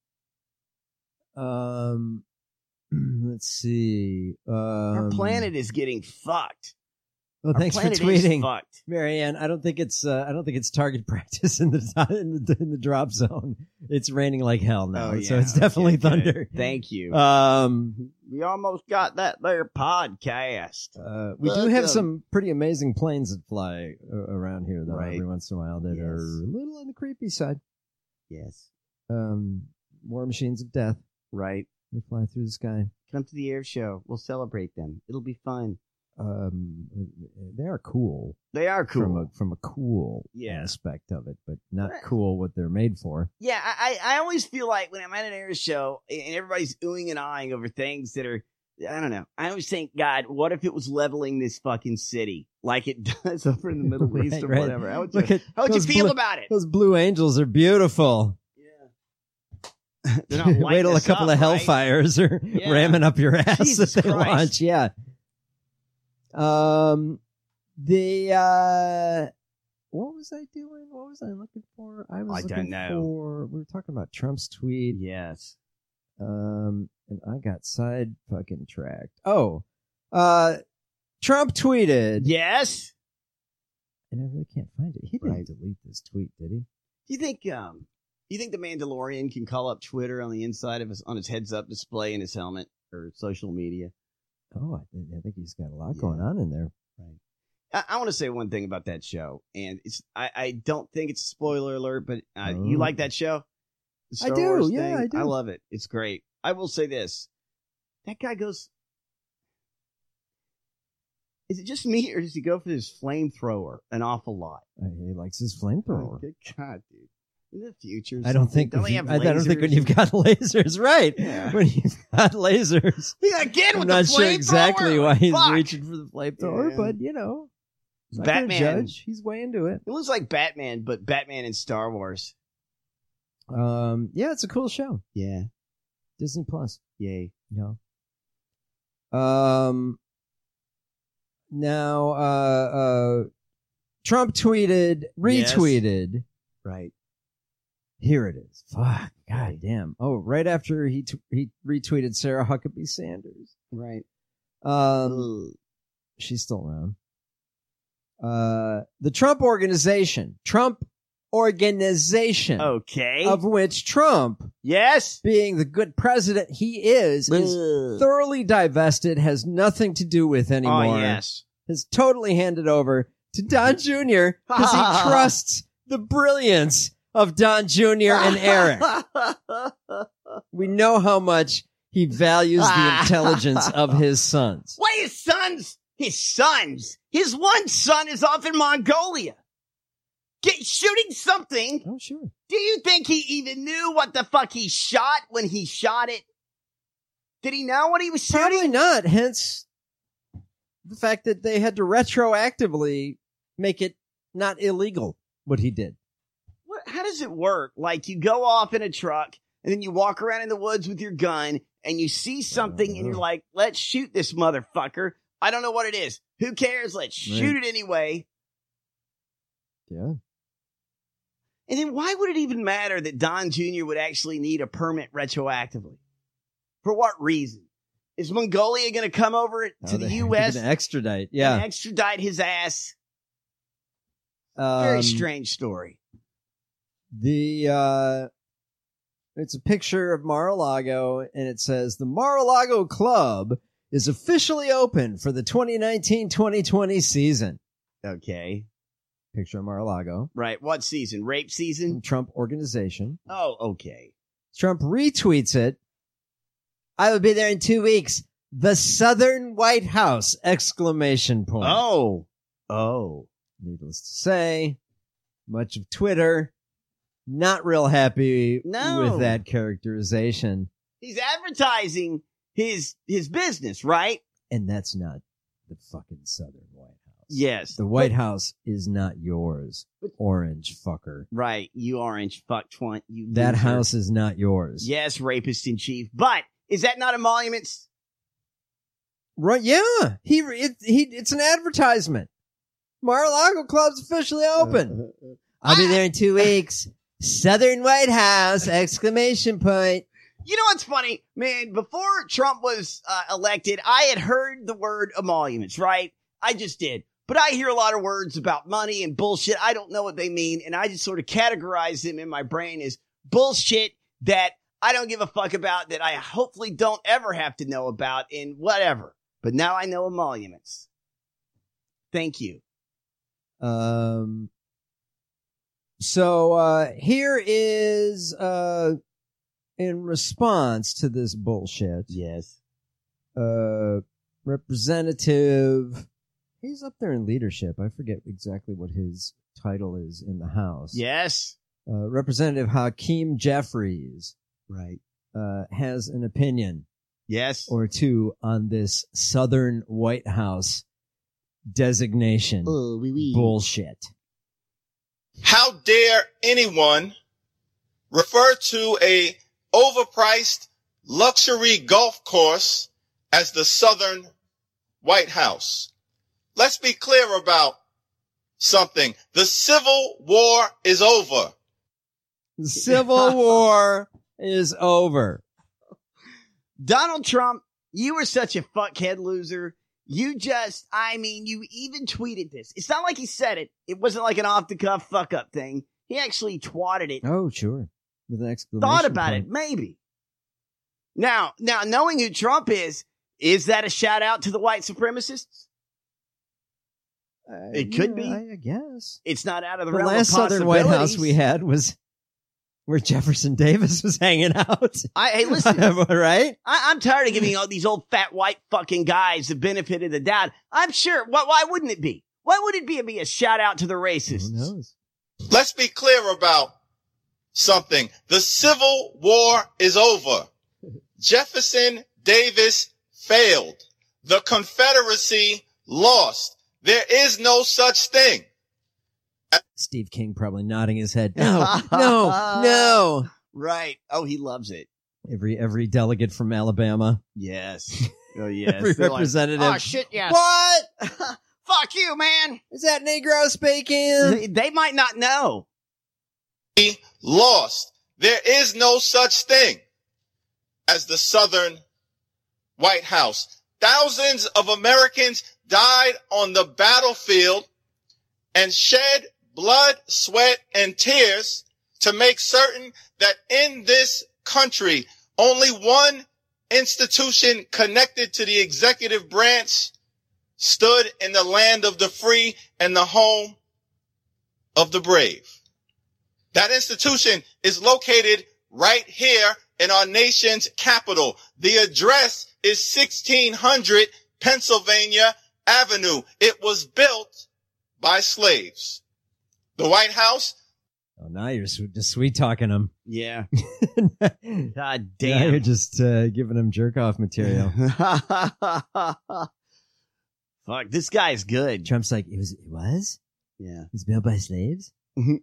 Um, let's see. Um, Our planet is getting fucked. Well, Our thanks for planet is tweeting, fucked. Marianne. I don't think it's. Uh, I don't think it's target practice in the in the, in the drop zone. It's raining like hell now, Oh, yeah. so it's definitely Okay, good. thunder. Thank you. Um, we almost got that there podcast. uh, we do have some pretty amazing planes that fly uh, around here, though. Right. Every once in a while, that Yes. are a little on the creepy side. Yes. Um, war machines of death. Right. They fly through the sky. Come to the air show. We'll celebrate them. It'll be fun. Um, they are cool. They are cool. From a, from a cool Yeah. aspect of it, but not Right. cool what they're made for. Yeah, I, I I always feel like when I'm at an air show and everybody's oohing and ahhing over things that are, I don't know. I always think, God, what if it was leveling this fucking city like it does over in the Middle East Right, or right. whatever? How would, Look you, at how would you those feel blue- about it? Those blue angels are beautiful. Yeah. They're not Wait lighting till a us couple up, of right? hellfires are Yeah. ramming up your ass Jesus that they Christ. launch. Yeah. Um, the uh, what was I doing? What was I looking for? I was I don't looking know. for. We were talking about Trump's tweet. Yes. Um, and I got side fucking tracked. Oh, uh, Trump tweeted. Yes. And I really can't find it. He didn't Right. delete this tweet, did he? Do you think um you think the Mandalorian can call up Twitter on the inside of his on his heads up display in his helmet or social media? Oh, I think, I think he's got a lot Yeah. going on in there. Right. I, I want to say one thing about that show, and it's I, I don't think it's a spoiler alert, but uh, Oh. you like that show? The I Star do, Wars yeah, thing? I do. I love it. It's great. I will say this: that guy goes. Is it just me, or does he go for his flamethrower an awful lot? Uh, He likes his flamethrower. Oh, good God, dude! In the future, I don't think. Don't if they you- have I, I don't think when lasers? you've got lasers, right? Yeah. When you've got lasers, Yeah, again I'm with not the sure exactly flamethrower? why he's Fuck. reaching for the flamethrower, Yeah. but you know, I'm not gonna Batman. judge. He's way into it. It looks like Batman, but Batman in Star Wars. Um, yeah, it's a cool show. Yeah. Disney Plus. Yay. Yeah. Um. Now, uh, uh, Trump tweeted, Yes. retweeted. Right. Here it is. Fuck. God damn. Oh, right after he t- he retweeted Sarah Huckabee Sanders. Right. Um, Ugh. she's still around. Uh, the Trump Organization, Trump Organization, Okay. of which Trump, yes. being the good president he is, is Ugh. thoroughly divested, has nothing to do with anymore. Oh, yes. Has totally handed over to Don Junior because he trusts the brilliance of Don Junior and Eric. We know how much he values the intelligence of his sons. Why his sons? His sons. His one son is off in Mongolia. Get, shooting something. Oh, sure. Do you think he even knew what the fuck he shot when he shot it? Did he know what he was shooting? Probably not. Hence the fact that they had to retroactively make it not illegal what he did. What, how does it work? Like you go off in a truck and then you walk around in the woods with your gun and you see something and you're like, let's shoot this motherfucker. I don't know what it is. Who cares? Let's shoot it anyway. Yeah. And then why would it even matter that Don Junior would actually need a permit retroactively? For what reason? Is Mongolia going to come over to Oh, the they- U S they're gonna extradite. Yeah. and extradite his ass? Um, Very strange story. The uh it's a picture of Mar-a-Lago and it says the Mar-a-Lago Club is officially open for the twenty nineteen twenty twenty season. Okay. Picture of Mar-a-Lago. Right. What season? Rape season? Trump organization. Oh, okay. Trump retweets it. I will be there in two weeks. The Southern White House! Exclamation point. Oh. Oh. Needless to say, much of Twitter not real happy No. with that characterization. He's advertising his his business, right? And that's not the fucking Southern White House. Yes. The White House is not yours, orange fucker. Right. You orange fuck twant. You That loser. house is not yours. Yes, rapist in chief. But is that not emoluments? Right, yeah. He, it, he, it's an advertisement. Mar-a-Lago Club's officially open. I'll be there in two weeks. Southern White House! Exclamation point. You know what's funny? Man, before Trump was uh, elected, I had heard the word emoluments, right? I just did. But I hear a lot of words about money and bullshit. I don't know what they mean. And I just sort of categorize them in my brain as bullshit that I don't give a fuck about, that I hopefully don't ever have to know about, and whatever. But now I know emoluments. Thank you. Um, so, uh, here is, uh, in response to this bullshit. Yes. Uh, Representative, he's up there in leadership. I forget exactly what his title is in the House. Yes. Uh, Representative Hakeem Jeffries. Right. Uh, has an opinion. Yes. Or two on this Southern White House designation. Oh, oui, oui. Bullshit. How dare anyone refer to a overpriced luxury golf course as the Southern White House? Let's be clear about something. The Civil War is over. The Civil War is over. Donald Trump, you were such a fuckhead loser. You just, I mean, you even tweeted this. It's not like he said it. It wasn't like an off-the-cuff fuck-up thing. He actually twatted it. Oh, sure. With an exclamation Thought about point. it, maybe. Now, now, knowing who Trump is, is that a shout-out to the white supremacists? Uh, It could yeah, be. I, I guess. It's not out of the, The realm last of Southern White House possibilities. we had was where Jefferson Davis was hanging out. I, hey, listen. Right? I, I'm tired of giving all these old fat white fucking guys the benefit of the doubt. I'm sure. Why, why wouldn't it be? Why would it be, be a shout out to the racists? Who knows? Let's be clear about something. The Civil War is over. Jefferson Davis failed. The Confederacy lost. There is no such thing. Steve King probably nodding his head. No, no, no. Right. Oh, he loves it. Every every delegate from Alabama. Yes. Oh, yes. Every They're like, representative. oh, shit, yes. What? Fuck you, man. Is that Negro speaking? They, they might not know. We lost. There is no such thing as the Southern White House. Thousands of Americans died on the battlefield and shed blood, sweat, and tears to make certain that in this country, only one institution connected to the executive branch stood in the land of the free and the home of the brave. That institution is located right here in our nation's capital. The address is sixteen hundred Pennsylvania Avenue. It was built by slaves. The White House. Oh, now you're sweet, just sweet talking him. Yeah. God God damn. damn. You're just uh, giving him jerk off material. Fuck, this guy's good. Trump's like, it was, it was? Yeah. It was built by slaves?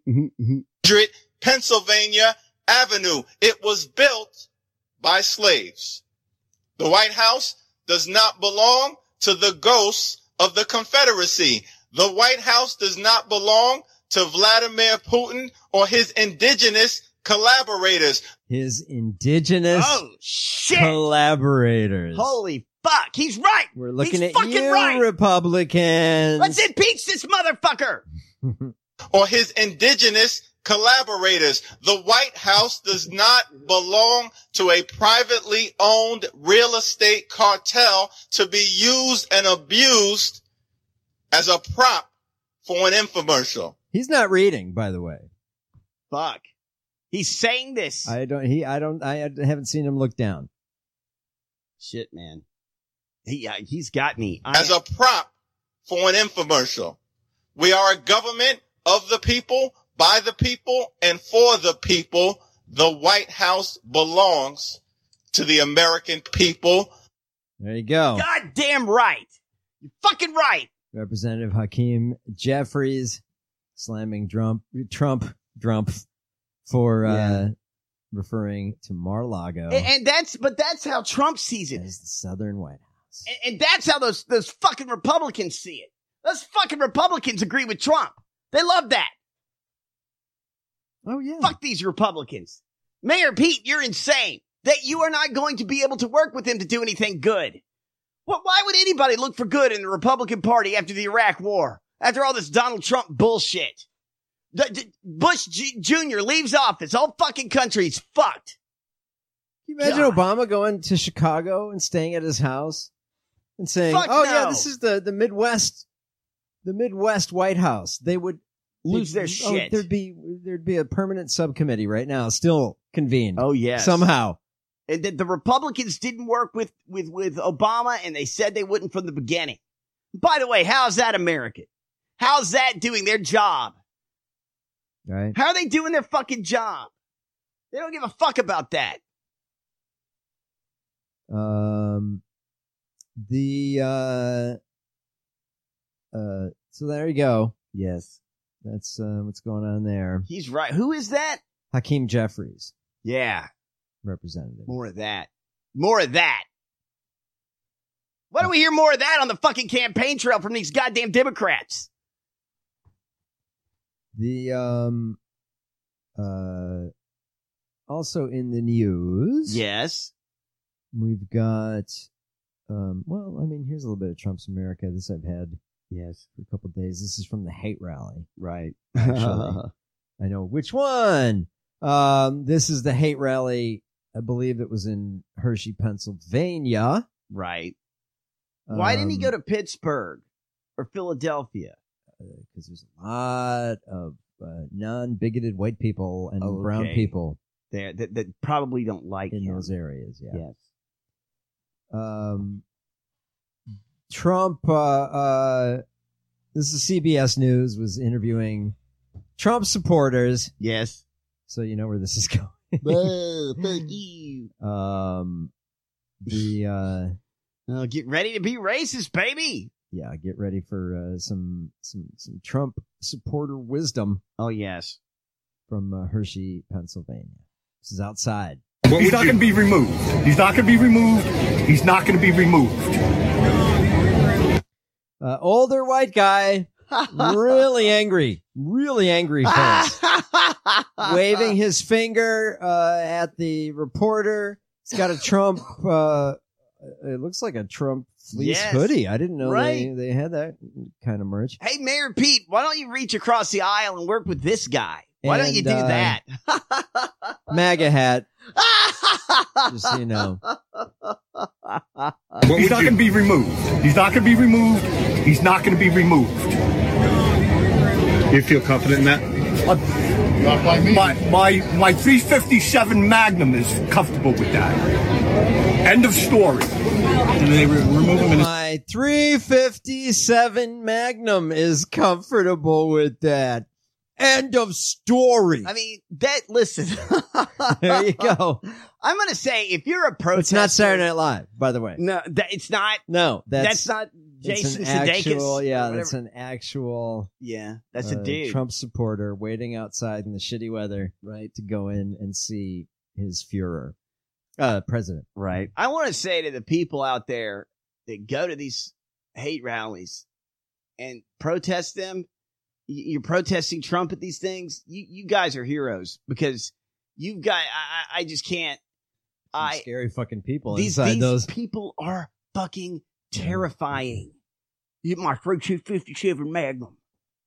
Pennsylvania Avenue. It was built by slaves. The White House does not belong to the ghosts of the Confederacy. The White House does not belong to Vladimir Putin or his indigenous collaborators. His indigenous Oh, shit. collaborators. Holy fuck. He's right. We're looking He's at fucking you, right. Republicans. Let's impeach this motherfucker. Or his indigenous collaborators. The White House does not belong to a privately owned real estate cartel to be used and abused as a prop for an infomercial. He's not reading, by the way. Fuck. He's saying this. I don't, he, I don't, I haven't seen him look down. Shit, man. He, uh, he's got me. I As a prop for an infomercial. We are a government of the people, by the people, and for the people. The White House belongs to the American people. There you go. Goddamn right. You're fucking right. Representative Hakeem Jeffries slamming Trump, Trump, Trump for uh, Yeah. referring to Mar-a-Lago And, and that's, but that's how Trump sees it. as the Southern White House. And, and that's how those, those fucking Republicans see it. Those fucking Republicans agree with Trump. They love that. Oh, yeah. Fuck these Republicans. Mayor Pete, you're insane. That you are not going to be able to work with him to do anything good. Well, why would anybody look for good in the Republican Party after the Iraq War? After all this Donald Trump bullshit? D- D- Bush G- Junior leaves office. Whole fucking country's fucked. Can you imagine God. Obama going to Chicago and staying at his house and saying, Fuck oh, no. yeah, this is the, the Midwest, the Midwest White House. They would Lose their oh, shit. There'd be, there'd be a permanent subcommittee right now, still convened. Oh, yes. Somehow. And the, the Republicans didn't work with, with, with Obama, and they said they wouldn't from the beginning. By the way, how's that American? How's that doing their job? Right. How are they doing their fucking job? They don't give a fuck about that. Um, the, uh, uh, so there you go. Yes. That's, uh, what's going on there. He's right. Who is that? Hakeem Jeffries, Yeah. representative. More of that. More of that. Why don't we hear more of that on the fucking campaign trail from these goddamn Democrats? The, um, uh, also in the news. Yes. We've got, um, well, I mean, here's a little bit of Trump's America. This I've had Yes. for a couple of days. This is from the hate rally. Right. Actually, I know which one. Um, this is the hate rally. I believe it was in Hershey, Pennsylvania. Right. Why didn't he Um, go to Pittsburgh or Philadelphia? Because there's a lot of uh, non-bigoted white people and Oh, brown okay. people There that, that probably don't like in him. those areas. Yeah. Yes. Um, Trump, uh, uh, this is C B S News, was interviewing Trump supporters. Yes. So you know where this is going. Whoa, fuck you. Um, the, uh, Oh, get ready to be racist, baby. yeah, get ready for, uh, some, some, some Trump supporter wisdom Oh, yes. from uh, Hershey, Pennsylvania. This is outside. He's not going to be removed. He's not going to be removed. He's not going to be removed. Uh, older white guy, really angry, really angry face. Waving his finger uh, at the reporter. He's got a Trump. Uh, it looks like a Trump fleece Yes. hoodie. I didn't know Right. they, they had that kind of merch. Hey, Mayor Pete, why don't you reach across the aisle and work with this guy? Why don't you And, do uh, that? MAGA hat, just so you know. He's not going to be removed. He's not going to be removed. He's not going to be removed. You feel confident in that? Uh, my my my three fifty-seven Magnum is comfortable with that. End of story. And they re- remove him in his- My three fifty-seven Magnum is comfortable with that. End of story. I mean, that, listen. There you go. I'm going to say, if you're a protester. It's not Saturday Night Live, by the way. No, that, it's not. No, that's, That's not Jason it's an Sudeikis. actual, yeah, or that's whatever. an actual Yeah, that's uh, a dude. Trump supporter waiting outside in the shitty weather, right, to go in and see his Führer, uh, president. Right. I want to say to the people out there that go to these hate rallies and protest them, y- you're protesting Trump at these things. You, you guys are heroes because you've got, I, I I just can't. Some I scary fucking people These, inside these those. people are fucking terrifying. You my three fifty-seven Magnum.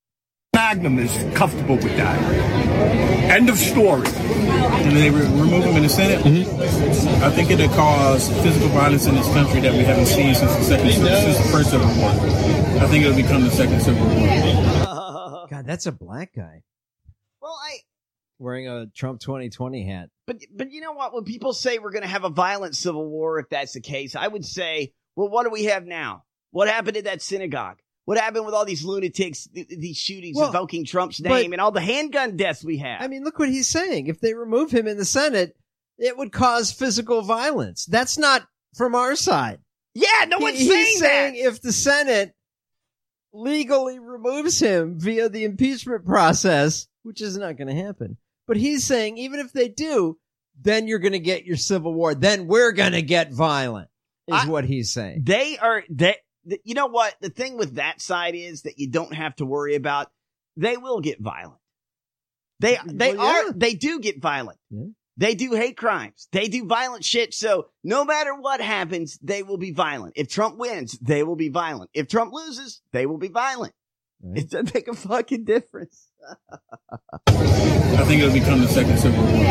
Magnum is comfortable with that. End of story. And they re- remove him in the Senate. Mm-hmm. I think it'll cause physical violence in this country that we haven't seen since the second, since the first Civil War. I think it'll become the second Civil War. God, that's a black guy. Well, I wearing a Trump twenty twenty hat. But but you know what? When people say we're going to have a violent civil war, if that's the case, I would say, well, what do we have now? What happened at that synagogue? What happened with all these lunatics, th- these shootings well, invoking Trump's name, and all the handgun deaths we have? I mean, look what he's saying. If they remove him in the Senate, it would cause physical violence. That's not from our side. Yeah, no one's he, saying he's that. saying if the Senate legally removes him via the impeachment process, which is not going to happen. But he's saying even if they do, then you're going to get your civil war. Then we're going to get violent, is I, what he's saying. They are, they, you know what? The thing with that side is that you don't have to worry about. They will get violent. They, they well, yeah. are, they do get violent. Yeah. They do hate crimes. They do violent shit. So no matter what happens, they will be violent. If Trump wins, they will be violent. If Trump loses, they will be violent. Right. It doesn't make a fucking difference. I think it'll become the second Civil War.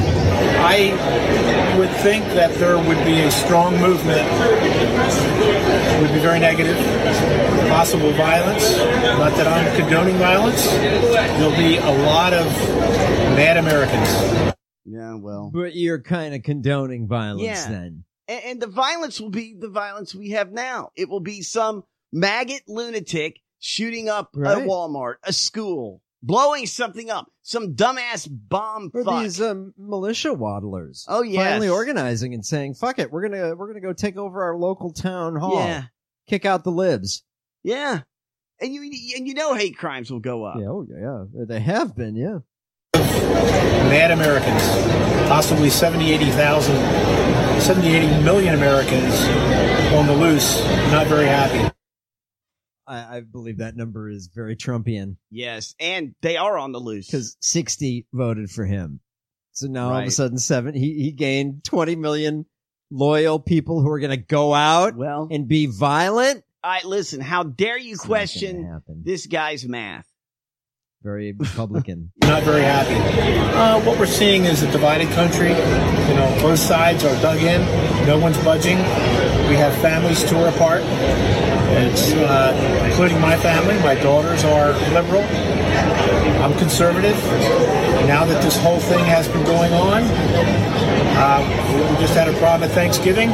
I would think that there would be a strong movement. It would be very negative. Possible violence. Not that I'm condoning violence. There'll be a lot of mad Americans. Yeah, well. But you're kind of condoning violence yeah. then. And, and the violence will be the violence we have now. It will be some maggot lunatic shooting up right. a Walmart, a school, blowing something up, some dumbass bomb or fuck. These um, militia waddlers. Oh, yeah. Finally organizing and saying, fuck it, we're gonna we're gonna go take over our local town hall. Yeah. Kick out the libs. Yeah. And you and you know hate crimes will go up. Yeah, oh yeah. They have been, yeah. Mad Americans, possibly seventy, eighty thousand, seventy, eighty million Americans on the loose, not very happy. I, I believe that number is very Trumpian. Yes, and they are on the loose. Because sixty voted for him. So now right. all of a sudden seven, he, he gained twenty million loyal people who are going to go out well, and be violent. All right, listen, how dare you it's question this guy's math? Very Republican. Not very happy. Uh, what we're seeing is a divided country. You know, both sides are dug in. No one's budging. We have families tore apart. It's uh, including my family. My daughters are liberal. I'm conservative. Now that this whole thing has been going on, uh, we just had a problem at Thanksgiving.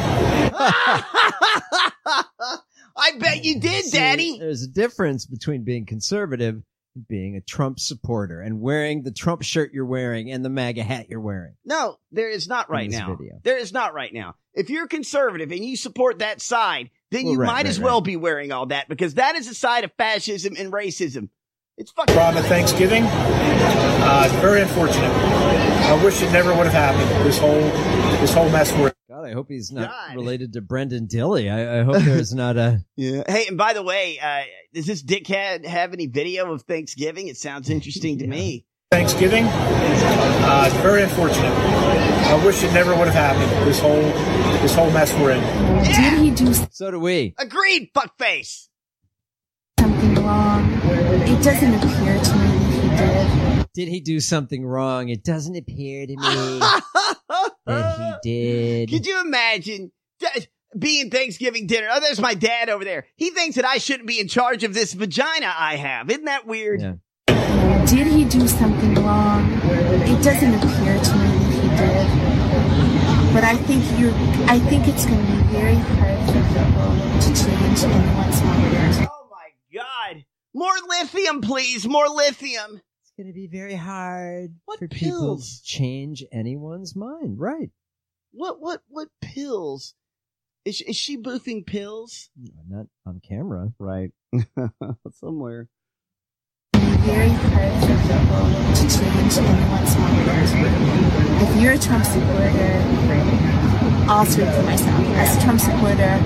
I bet you did, See, Daddy. There's a difference between being conservative and being a Trump supporter and wearing the Trump shirt you're wearing and the MAGA hat you're wearing. No, there is not right now. Video. There is not right now. If you're conservative and you support that side, then well, you right, might right, as right. well be wearing all that because that is a side of fascism and racism. It's fucking problem at Thanksgiving. Uh, it's very unfortunate. I wish it never would have happened. This whole this whole mess. We're God, I hope he's not God. related to Brendan Dilley. I, I hope there's not a yeah. Hey, and by the way, uh, does this dickhead have any video of Thanksgiving? It sounds interesting to yeah. me. Thanksgiving. Uh, it's very unfortunate. I wish it never would have happened. This whole this whole mess we're in. Yeah. Did he do So do we. Agreed, fuckface. something wrong? It doesn't appear to me that he did. Did he do something wrong? It doesn't appear to me that he did. Could you imagine that being Thanksgiving dinner? Oh, there's my dad over there. He thinks that I shouldn't be in charge of this vagina I have. Isn't that weird? Yeah. Did he do something wrong? It doesn't appear to me that he did. But I think you I think it's going to be very hard for people to change anyone's mind. Oh my God. More lithium, please. More lithium. It's going to be very hard What for people pills? to change anyone's mind. Right. What, what, what pills? Is, is she boofing pills? Not on camera. Right. Somewhere. Very hard for people to change anyone's mind. If you're a Trump supporter, I'll speak for myself. As a Trump supporter,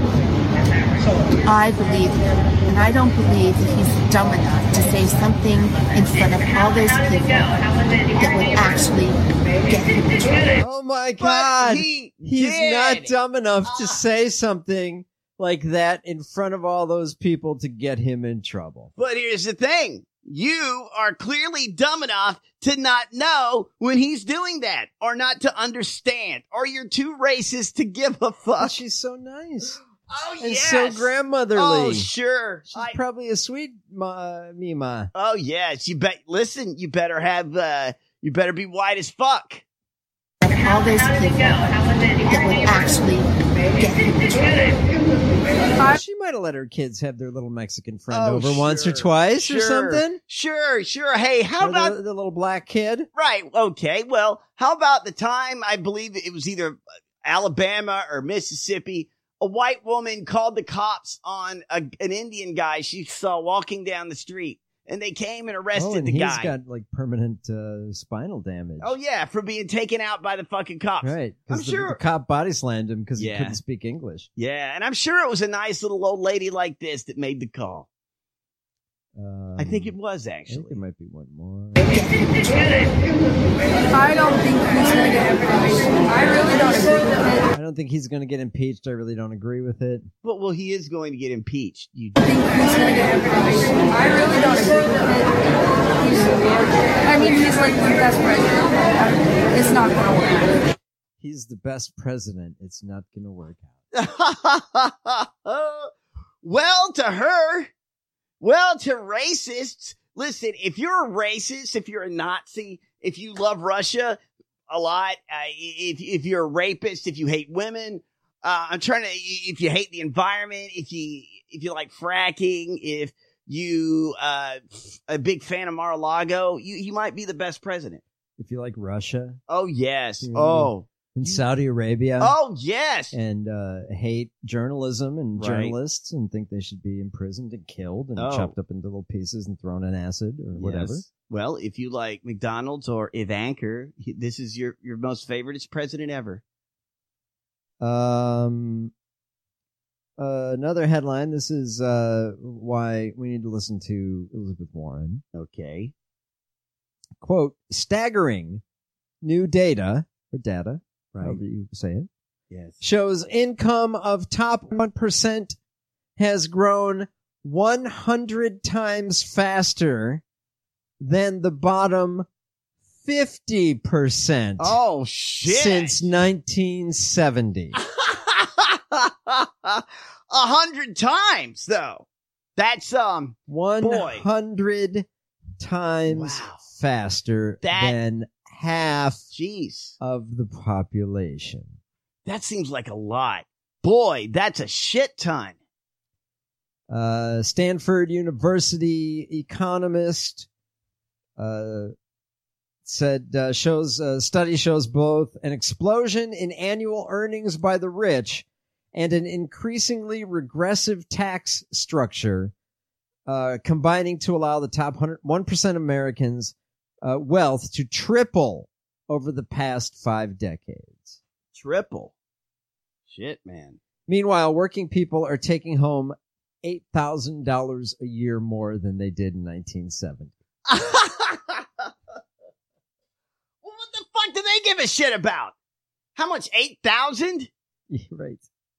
I believe him, and I don't believe that he's dumb enough to say something in front of all those people that would actually get him in trouble. Oh my God. He He's did. not dumb enough to say something like that in front of all those people to get him in trouble. But here's the thing. You are clearly dumb enough to not know when he's doing that or not to understand, or you're too racist to give a fuck. But she's so nice. Oh, and yes. so grandmotherly. Oh, sure. She's I- probably a sweet ma- Mima. Oh, yes. You bet. Listen, you better have, uh, you better be white as fuck. All those people that would actually get him in jail. She might have let her kids have their little Mexican friend Oh, over once or sure. twice Sure. or something. Sure, sure. Hey, how Or about the, the little black kid? Right. Okay. Well, how about the time, I believe it was either Alabama or Mississippi, a white woman called the cops on a, an Indian guy she saw walking down the street, and they came and arrested Oh, and the he's guy. got like permanent uh, spinal damage. Oh, yeah, for being taken out by the fucking cops. Right. I'm Because the, sure. the cop body slammed him because Yeah. he couldn't speak English. Yeah, and I'm sure it was a nice little old lady like this that made the call. Um, I think it was, I think actually. there might be one more. I don't think he's going to get impeached. I really don't agree with it. I don't think he's going to get impeached. I really don't agree with it. But, well, he is going to get impeached. You I think he's going to get impeached. I really don't agree with it. He's, I mean, he's like the best president. It's not going to work. He's the best president. It's not going to work out. Well, to her, well, to racists, listen, if you're a racist, if you're a Nazi, if you love Russia a lot, uh, if, if you're a rapist, if you hate women, uh, I'm trying to, if you hate the environment, if you, if you like fracking, if you, uh, a big fan of Mar-a-Lago, you, you might be the best president. If you like Russia Oh, yes. Mhm. Oh, and Saudi Arabia. oh, yes. And uh, hate journalism and Right. journalists and think they should be imprisoned and killed and Oh. chopped up into little pieces and thrown in acid or whatever. Yes. Well, if you like McDonald's or Ivanka, this is your, your most favorite president ever. Um, uh, another headline. This is uh, why we need to listen to Elizabeth Warren. Okay. Quote, staggering new data or data, Right. however you say it, Yes. shows income of top one percent has grown one hundred times faster than the bottom fifty percent Oh, shit. since nineteen seventy. A hundred times, though. That's, um, one hundred times Wow. faster That- than half jeez. of the population. That seems like a lot. Boy, that's a shit ton. Uh, Stanford University economist uh, said uh, shows uh, study shows both an explosion in annual earnings by the rich and an increasingly regressive tax structure uh, combining to allow the top one percent Americans uh, wealth to triple over the past five decades. Triple. Shit, man. Meanwhile, working people are taking home eight thousand dollars a year more than they did in nineteen seventy. Well, what the fuck do they give a shit about? How much? eight thousand? Right.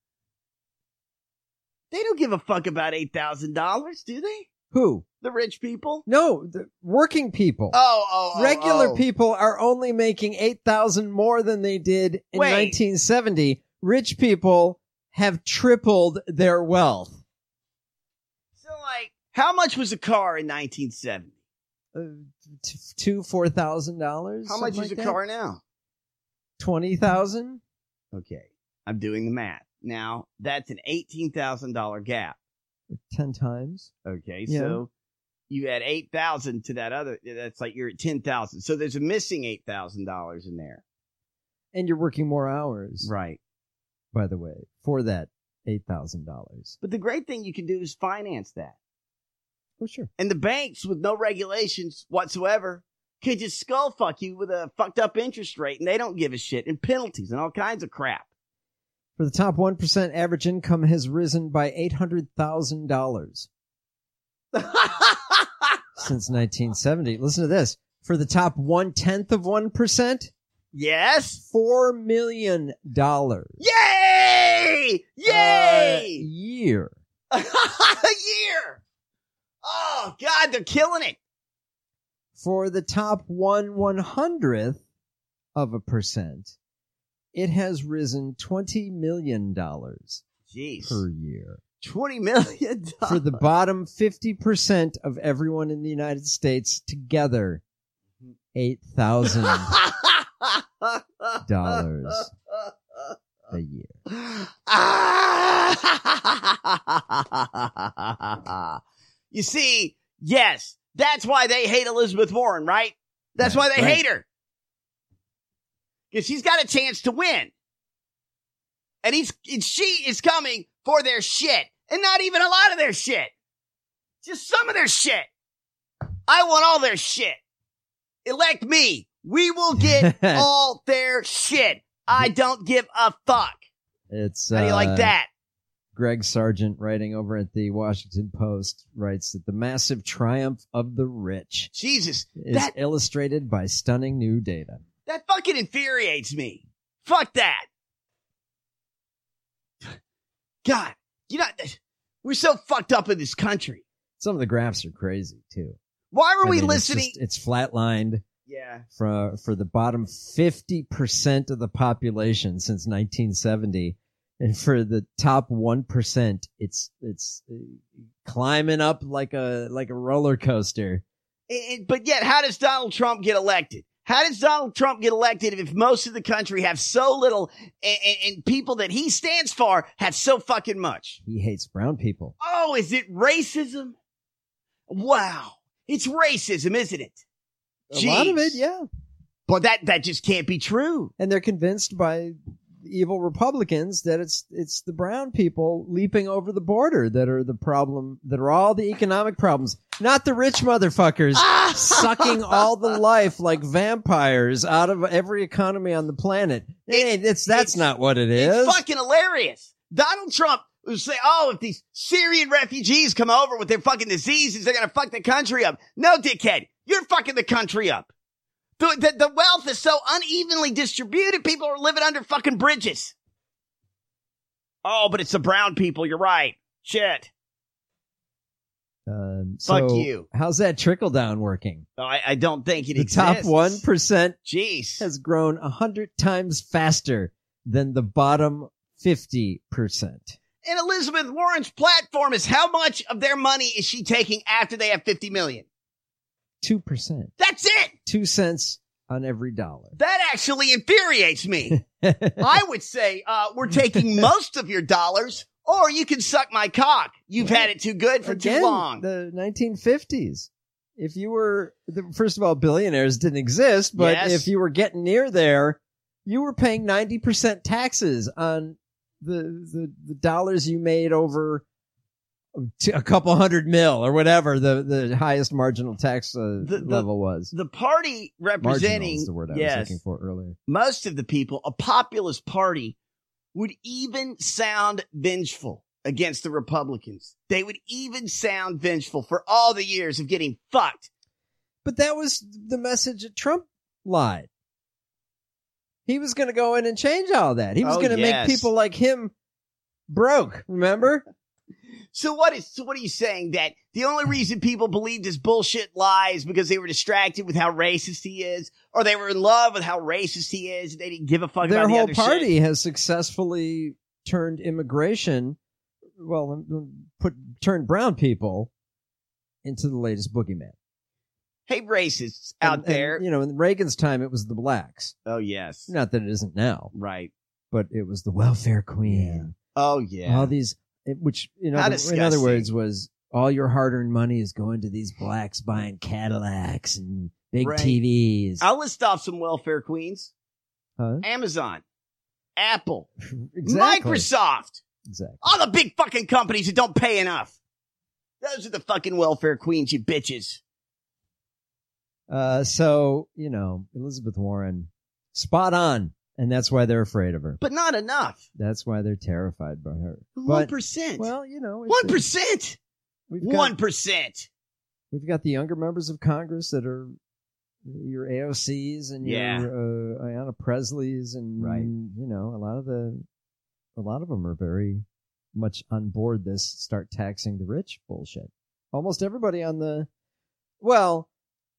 They don't give a fuck about eight thousand dollars, do they? Who? The rich people? No, the working people. Oh, oh, oh. Regular oh. people are only making eight thousand dollars more than they did in Wait. nineteen seventy. Rich people have tripled their wealth. So, like, how much was a car in nineteen seventy? Uh, t- two, four thousand dollars. How much is like a that? car now? Twenty thousand. Okay. I'm doing the math. Now, that's an eighteen thousand dollars gap. Ten times. Okay. Yeah. So you add eight thousand to that other, that's like you're at ten thousand. So there's a missing eight thousand dollars in there. And you're working more hours. Right. By the way, for that eight thousand dollars. But the great thing you can do is finance that. Oh, sure. And the banks, with no regulations whatsoever, could just skull fuck you with a fucked up interest rate, and they don't give a shit, and penalties and all kinds of crap. For the top one percent, average income has risen by eight hundred thousand dollars since nineteen seventy. Listen to this. For the top one-tenth of one percent, yes, four million dollars. Yay! A Yay! year. A year! Oh, God, they're killing it. For the top one one hundredth of a percent, it has risen twenty million dollars Jeez. per year. twenty million dollars. For the bottom fifty percent of everyone in the United States together, eight thousand dollars a year. You see, yes, that's why they hate Elizabeth Warren, right? That's why they right. hate her. Because she's got a chance to win. And he's and she is coming for their shit. And not even a lot of their shit. Just some of their shit. I want all their shit. Elect me. We will get all their shit. I don't give a fuck. It's How do you uh, like that? Greg Sargent, writing over at the Washington Post, writes that the massive triumph of the rich Jesus, is that illustrated by stunning new data. that fucking infuriates me. Fuck that. God, you know, we're so fucked up in this country. Some of the graphs are crazy too. Why were I we mean, listening? It's, just, it's flatlined. Yeah. For for the bottom fifty percent of the population since nineteen seventy, and for the top one percent, it's it's climbing up like a like a roller coaster. And- and- but yet, how does Donald Trump get elected? How does Donald Trump get elected if most of the country have so little and, and, and people that he stands for have so fucking much? He hates brown people. Oh, is it racism? Wow. It's racism, isn't it? A lot of Jeez. it, yeah. But that, that just can't be true. And they're convinced by evil Republicans that it's it's the brown people leaping over the border that are the problem, that are all the economic problems, not the rich motherfuckers sucking all the life like vampires out of every economy on the planet. Hey, it's that's it's- not what it is. It's fucking hilarious. Donald Trump will say, oh, if these Syrian refugees come over with their fucking diseases, they're going to fuck the country up. No, dickhead. You're fucking the country up. The, the, the wealth is so unevenly distributed, people are living under fucking bridges. Oh, but it's the brown people. You're right. Shit. Um, Fuck so you. How's that trickle down working? Oh, I, I don't think it The exists. top one percent Jeez. has grown a hundred times faster than the bottom fifty percent. And Elizabeth Warren's platform is how much of their money is she taking after they have fifty million? Two percent. That's it. Two cents on every dollar. That actually infuriates me. I would say, uh, we're taking most of your dollars, or you can suck my cock. You've had it too good for Again, too long. The nineteen fifties. If you were, the, first of all, billionaires didn't exist, but Yes. if you were getting near there, you were paying ninety percent taxes on the, the, the dollars you made over t- a couple hundred mil or whatever the, the highest marginal tax uh, The- the- level was. The party Marginal representing, is the word I yes, was looking for earlier. most of the people, a populist party, would even sound vengeful against the Republicans. They would even sound vengeful for all the years of getting fucked. But that was the message that Trump lied. He was going to go in and change all that. He was Oh, going to yes. make people like him broke. Remember? So what is, so what are you saying? That the only reason people believed his bullshit lies because they were distracted with how racist he is, or they were in love with how racist he is, and they didn't give a fuck Their about the whole other party shit? has successfully turned immigration, well, put turned brown people into the latest boogeyman. Hey, racists out And- and, there. you know, in Reagan's time, it was the blacks. Oh, yes. Not that it isn't now, Right. but it was the welfare queen. Oh, yeah. All these, it- which in How other, in other disgusting. words was all your hard-earned money is going to these blacks buying Cadillacs and big Right. T Vs. I'll list off some welfare queens. Huh? Amazon, Apple, Exactly. Microsoft, Exactly. all the big fucking companies that don't pay enough. Those are the fucking welfare queens, you bitches. Uh, so, you know, Elizabeth Warren, spot on. And that's why they're afraid of her. But not enough. That's why they're terrified by her. One But, percent. well, you know, it's- One percent. we've got- One percent. We've got the younger members of Congress that are your A O Cs and Yeah. your uh, Ayanna Presleys, and Right. you know, a lot of the, a lot of them are very much on board this start taxing the rich bullshit. Almost everybody on the, well,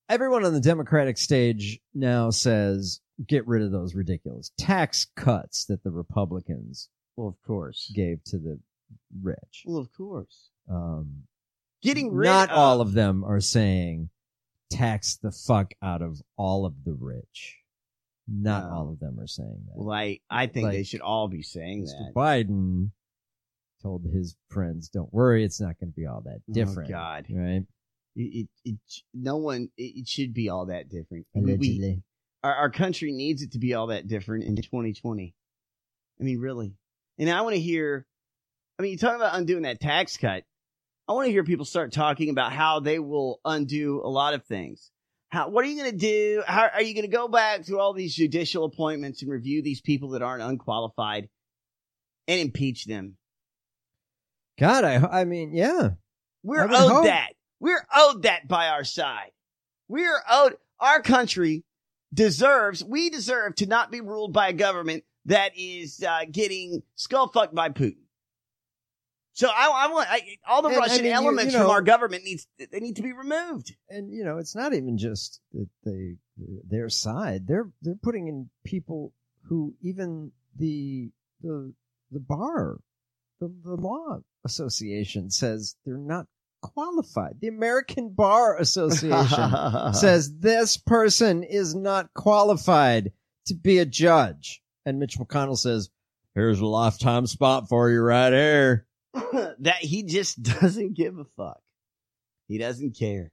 everyone on the Democratic stage now says, get rid of those ridiculous tax cuts that the Republicans, well, of course, gave to the rich. Well, of course. Um, Getting rid not of... all of them are saying tax the fuck out of all of the rich. Not No. all of them are saying that. Well, I, I think Like, they should all be saying Mister that. Biden told his friends, don't worry, it's not going to be all that different. Oh, God. Right? It, it, it, no one, it, it should be all that different. I mean, Allegedly. we, our, our country needs it to be all that different in twenty twenty. I mean, really. And I want to hear, I mean, you talk about undoing that tax cut. I want to hear people start talking about how they will undo a lot of things. How, what are you going to do? How are you going to go back through all these judicial appointments and review these people that aren't unqualified and impeach them? God, I, I mean, yeah. We're I would owed hope. that. We're owed that by our side. We're owed, our country deserves, we deserve to not be ruled by a government that is uh, getting skull fucked by Putin. So I, I want I, all the And, I Russian mean, you- elements you know- from our government needs they need to be removed. And you know, it's not even just that they their side. They're they're putting in people who even the the the bar, the, the law association says they're not qualified. The American Bar Association says this person is not qualified to be a judge. And Mitch McConnell says, here's a lifetime spot for you right here. That he just doesn't give a fuck. He doesn't care.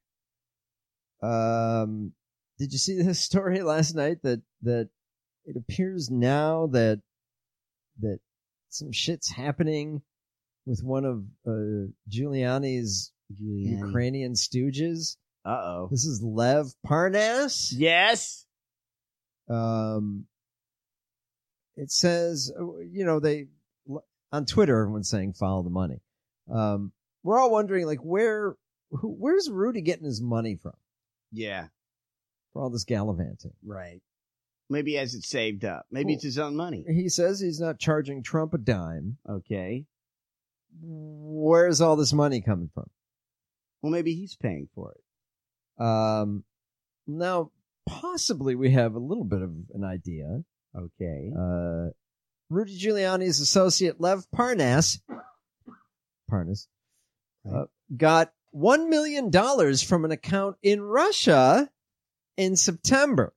Um, did you see this story last night that, that it appears now that, that some shit's happening with one of, uh, Giuliani's Giuliani. Ukrainian stooges? Uh-oh. This is Lev Parnas. Yes. Um, it says, you know, they, on Twitter, everyone's saying follow the money. Um, we're all wondering, like, where, who, where's Rudy getting his money from Yeah. for all this gallivanting? Right. Maybe he has it saved up. Maybe Well, it's his own money. He says he's not charging Trump a dime. Okay. Where's all this money coming from? Well, maybe he's paying for it. Um, now, possibly we have a little bit of an idea. Okay. Uh, Rudy Giuliani's associate Lev Parnas, Parnas, uh, got one million dollars from an account in Russia in September,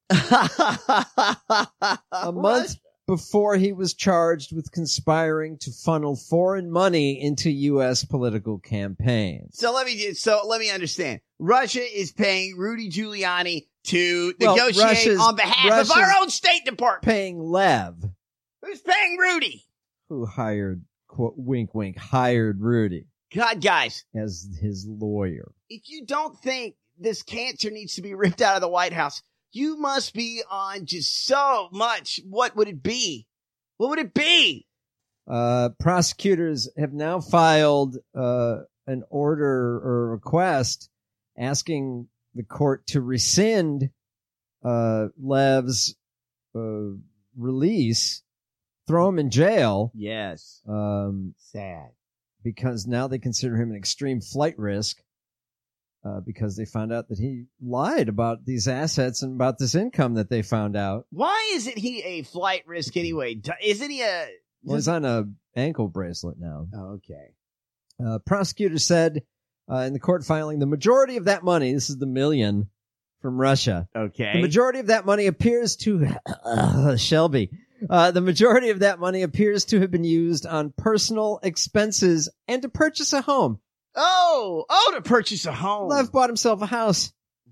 a month before he was charged with conspiring to funnel foreign money into U S political campaigns. So let me so let me understand. Russia is paying Rudy Giuliani to Well, negotiate Russia's- on behalf Russia's of our own State Department. Paying Lev, Who's paying Rudy? who hired, quote, wink, wink, hired Rudy God, guys, as his lawyer. if you don't think this cancer needs to be ripped out of the White House, you must be on just so much. What would it be? What would it be? Uh, prosecutors have now filed uh, an order or request asking the court to rescind uh, Lev's uh, release, throw him in jail. Yes. Um, Sad. because now they consider him an extreme flight risk uh, because they found out that he lied about these assets and about this income that they found out. Why isn't he a flight risk anyway? D- Isn't he a... Well, he's on a ankle bracelet now. Oh, okay. Uh, prosecutors said uh, in the court filing, the majority of that money, this is the million from Russia. Okay. The majority of that money appears to, uh, Shelby, uh, the majority of that money appears to have been used on personal expenses and to purchase a home. Oh, oh, to purchase a home. Lev bought himself a house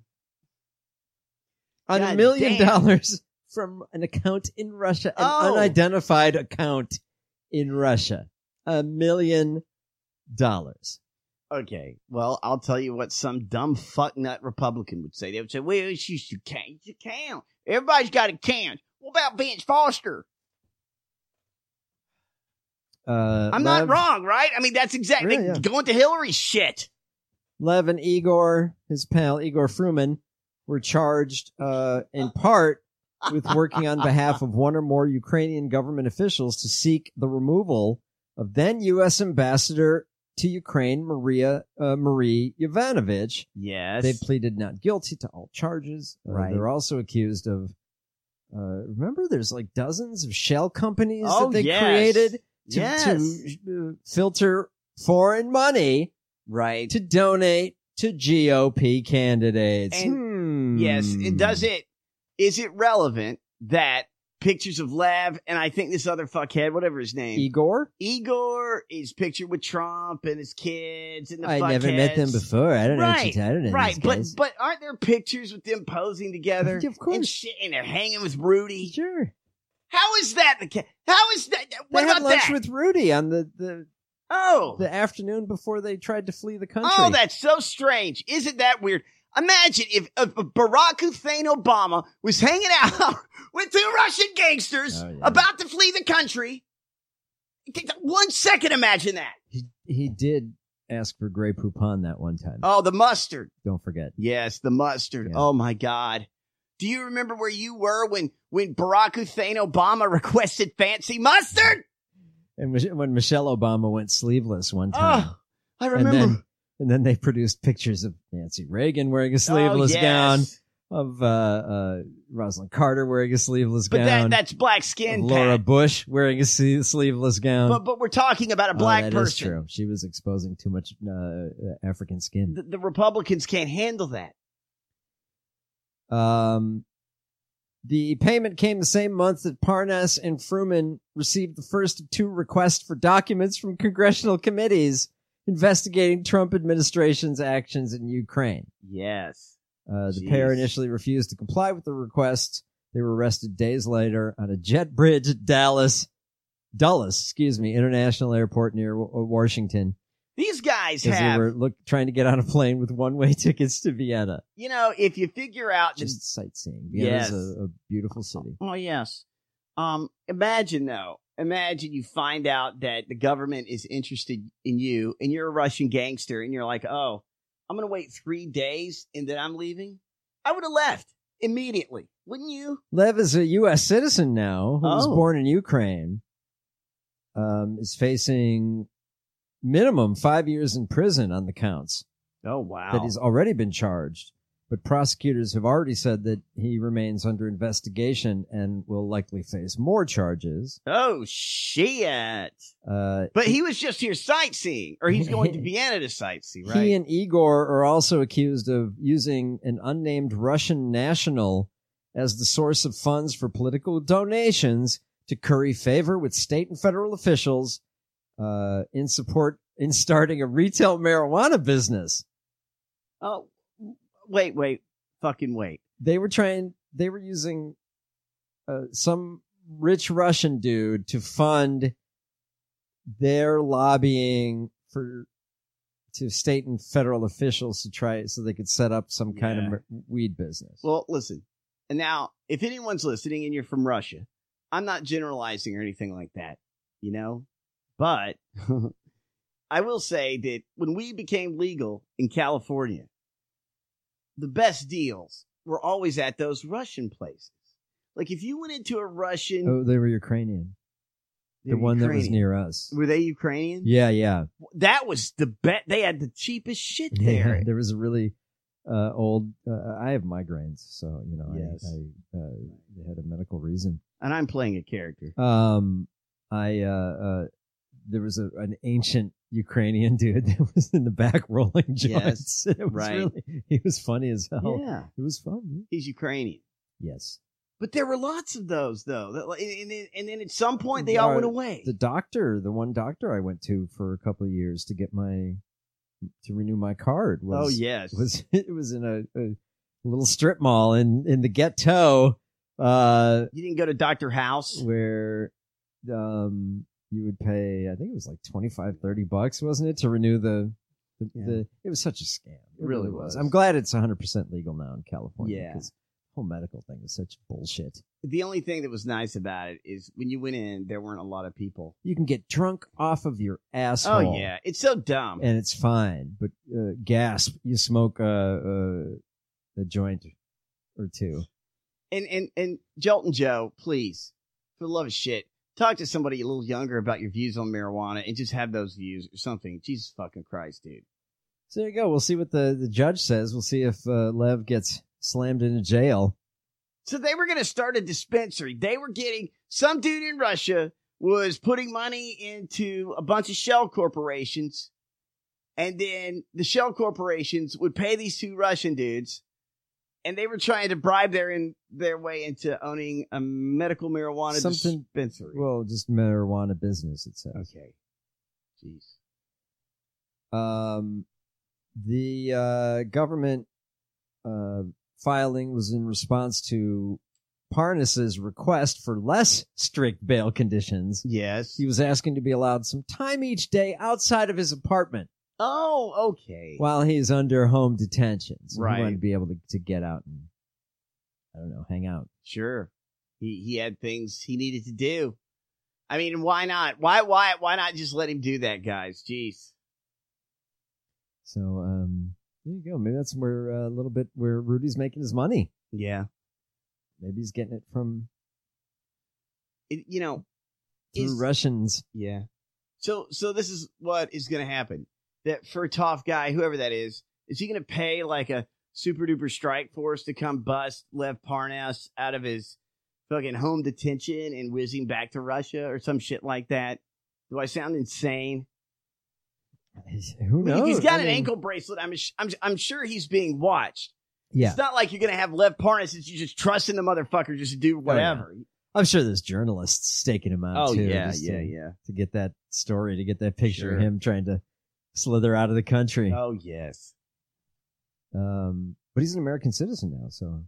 on a God million damn. dollars from an account in Russia, an Oh. unidentified account in Russia. A million dollars. Okay, well, I'll tell you what some dumb fucknut Republican would say. They would say, well, it's just you can't, you can't. Everybody's got a count. What about Vince Foster? Uh, I'm Lev, not wrong, right? I mean, that's exactly Yeah, yeah. going to Hillary shit. Lev and Igor, his pal Igor Fruman, were charged uh, in part with working on behalf of one or more Ukrainian government officials to seek the removal of then U S Ambassador to Ukraine, Maria uh, Marie Yovanovitch. Yes. They pleaded not guilty to all charges. Uh, Right. They're also accused of, uh, remember, there's like dozens of shell companies Oh, that they yes. created to, Yes. to uh, filter foreign money right. to donate to G O P candidates. And Hmm. yes, it does it. Is it relevant that pictures of Lev and I think this other fuckhead, whatever his name, Igor? Igor is pictured with Trump and his kids and the I fuckheads. never met them before. I don't know what Right, you're talking about. right. But but aren't there pictures with them posing together? Of course. And shit, and they're hanging with Rudy. Sure. How is that the case? How is that? What they about had lunch that? with Rudy on the, the oh the afternoon before they tried to flee the country. Oh, that's so strange. Isn't that weird? Imagine if, if Barack Hussein Obama was hanging out with two Russian gangsters Oh, yeah. about to flee the country. One second, imagine that. He, he did ask for Grey Poupon that one time. Oh, the mustard. Don't forget. Yes, the mustard. Yeah. Oh, my God. Do you remember where you were when, when Barack Hussein Obama requested fancy mustard? And Mich- when Michelle Obama went sleeveless one time. Oh, I remember. And then, and then they produced pictures of Nancy Reagan wearing a sleeveless Oh, yes. gown, of uh, uh, Rosalind Carter wearing a sleeveless But gown. that, that's black of skin, Laura Pat. Bush wearing a se- sleeveless gown. But, but we're talking about a Oh, black that is person. true. She was exposing too much uh, African skin. The, the Republicans can't handle that. Um, the payment came the same month that Parnas and Fruman received the first of two requests for documents from congressional committees investigating Trump administration's actions in Ukraine. Yes. Uh, the Jeez. pair initially refused to comply with the requests. They were arrested days later on a jet bridge at Dallas, Dulles, excuse me, International Airport near w- Washington. These guys As have, they were look, trying to get on a plane with one-way tickets to Vienna. you know, if you figure out Just sightseeing. Vienna's Yes. a, a beautiful city. Oh, yes. Um, imagine though, imagine you find out that the government is interested in you and you're a Russian gangster and you're like, oh, I'm going to wait three days and then I'm leaving. I would have left immediately. Wouldn't you? Lev is a U S citizen now who was Oh. born in Ukraine. Um, is facing minimum five years in prison on the counts Oh, wow. that he's already been charged. But prosecutors have already said that he remains under investigation and will likely face more charges. Oh, shit. Uh, But he was just here sightseeing, or he's going to Vienna to sightsee, right? He and Igor are also accused of using an unnamed Russian national as the source of funds for political donations to curry favor with state and federal officials uh, in support in starting a retail marijuana business. Oh, wait, wait, fucking wait. They were trying, they were using uh, some rich Russian dude to fund their lobbying for to state and federal officials to try so they could set up some kind Yeah. of mer- weed business. Well, listen. And now, if anyone's listening and you're from Russia, I'm not generalizing or anything like that, you know? But I will say that when we became legal in California, the best deals were always at those Russian places. Like if you went into a Russian... Oh, they were Ukrainian. They The were one that was Ukrainian. near us. Were they Ukrainian? Yeah, yeah. That was the bet. They had the cheapest shit Yeah, there. there was a really uh, old. Uh, I have migraines, so you know, Yes. I, I uh, they had a medical reason. And I'm playing a character. Um, I uh, uh, there was a, an ancient Ukrainian dude that was in the back rolling joints. Yes, it was right. really, he was funny as hell. Yeah. It was fun. He's Ukrainian. Yes. But there were lots of those, though. That, like, and, and, and then at some point, they all Uh, went away. The doctor, the one doctor I went to for a couple of years to get my to renew my card was Oh, yes. was it was in a, a little strip mall in in the ghetto uh You didn't go to Doctor House? where um you would pay, I think it was like twenty-five, thirty bucks, wasn't it, to renew the the, Yeah. the it was such a scam. It Really really was. was. I'm glad it's one hundred percent legal now in California. Yeah. Because the whole medical thing is such bullshit. The only thing that was nice about it is when you went in, there weren't a lot of people. You can get drunk off of your asshole. Oh, yeah. It's so dumb. And it's fine, but uh, gasp, you smoke a, a, a joint or two. And, and, and Jolton Joe, please, for the love of shit, Talk to somebody a little younger about your views on marijuana and just have those views or something. Jesus fucking Christ, dude. So there you go. We'll see what the, the judge says. We'll see if uh, Lev gets slammed into jail. So they were going to start a dispensary. They were getting, some dude in Russia was putting money into a bunch of shell corporations. And then the shell corporations would pay these two Russian dudes. And they were trying to bribe their in their way into owning a medical marijuana Something, dispensary. Well, just marijuana business, it says. Okay. Jeez. Um, the uh, government uh, filing was in response to Parnas's request for less strict bail conditions. Yes. He was asking to be allowed some time each day outside of his apartment. Oh, okay. While he's under home detention. So Right. he wanted to be able to, to get out and, I don't know, hang out. Sure. He he had things he needed to do. I mean, why not? Why why why not just let him do that, guys? Jeez. So, um, there you go. Maybe that's where uh, a little bit where Rudy's making his money. Yeah. Maybe he's getting it from It, you know, through is- Russians. Yeah. So so this is what is going to happen. That for a tough guy, whoever that is, is he going to pay like a super duper strike force to come bust Lev Parnas out of his fucking home detention and whiz him back to Russia or some shit like that? Do I sound insane? Who knows? If he's got I an mean- ankle bracelet, I'm, I'm I'm sure he's being watched. Yeah. It's not like you're going to have Lev Parnas and you just trusting the motherfucker just to do whatever. I'm sure there's journalists staking him out Oh, too. yeah, just yeah, to, yeah. To get that story, to get that picture Sure. of him trying to slither out of the country. Oh, yes. Um, but he's an American citizen now, so.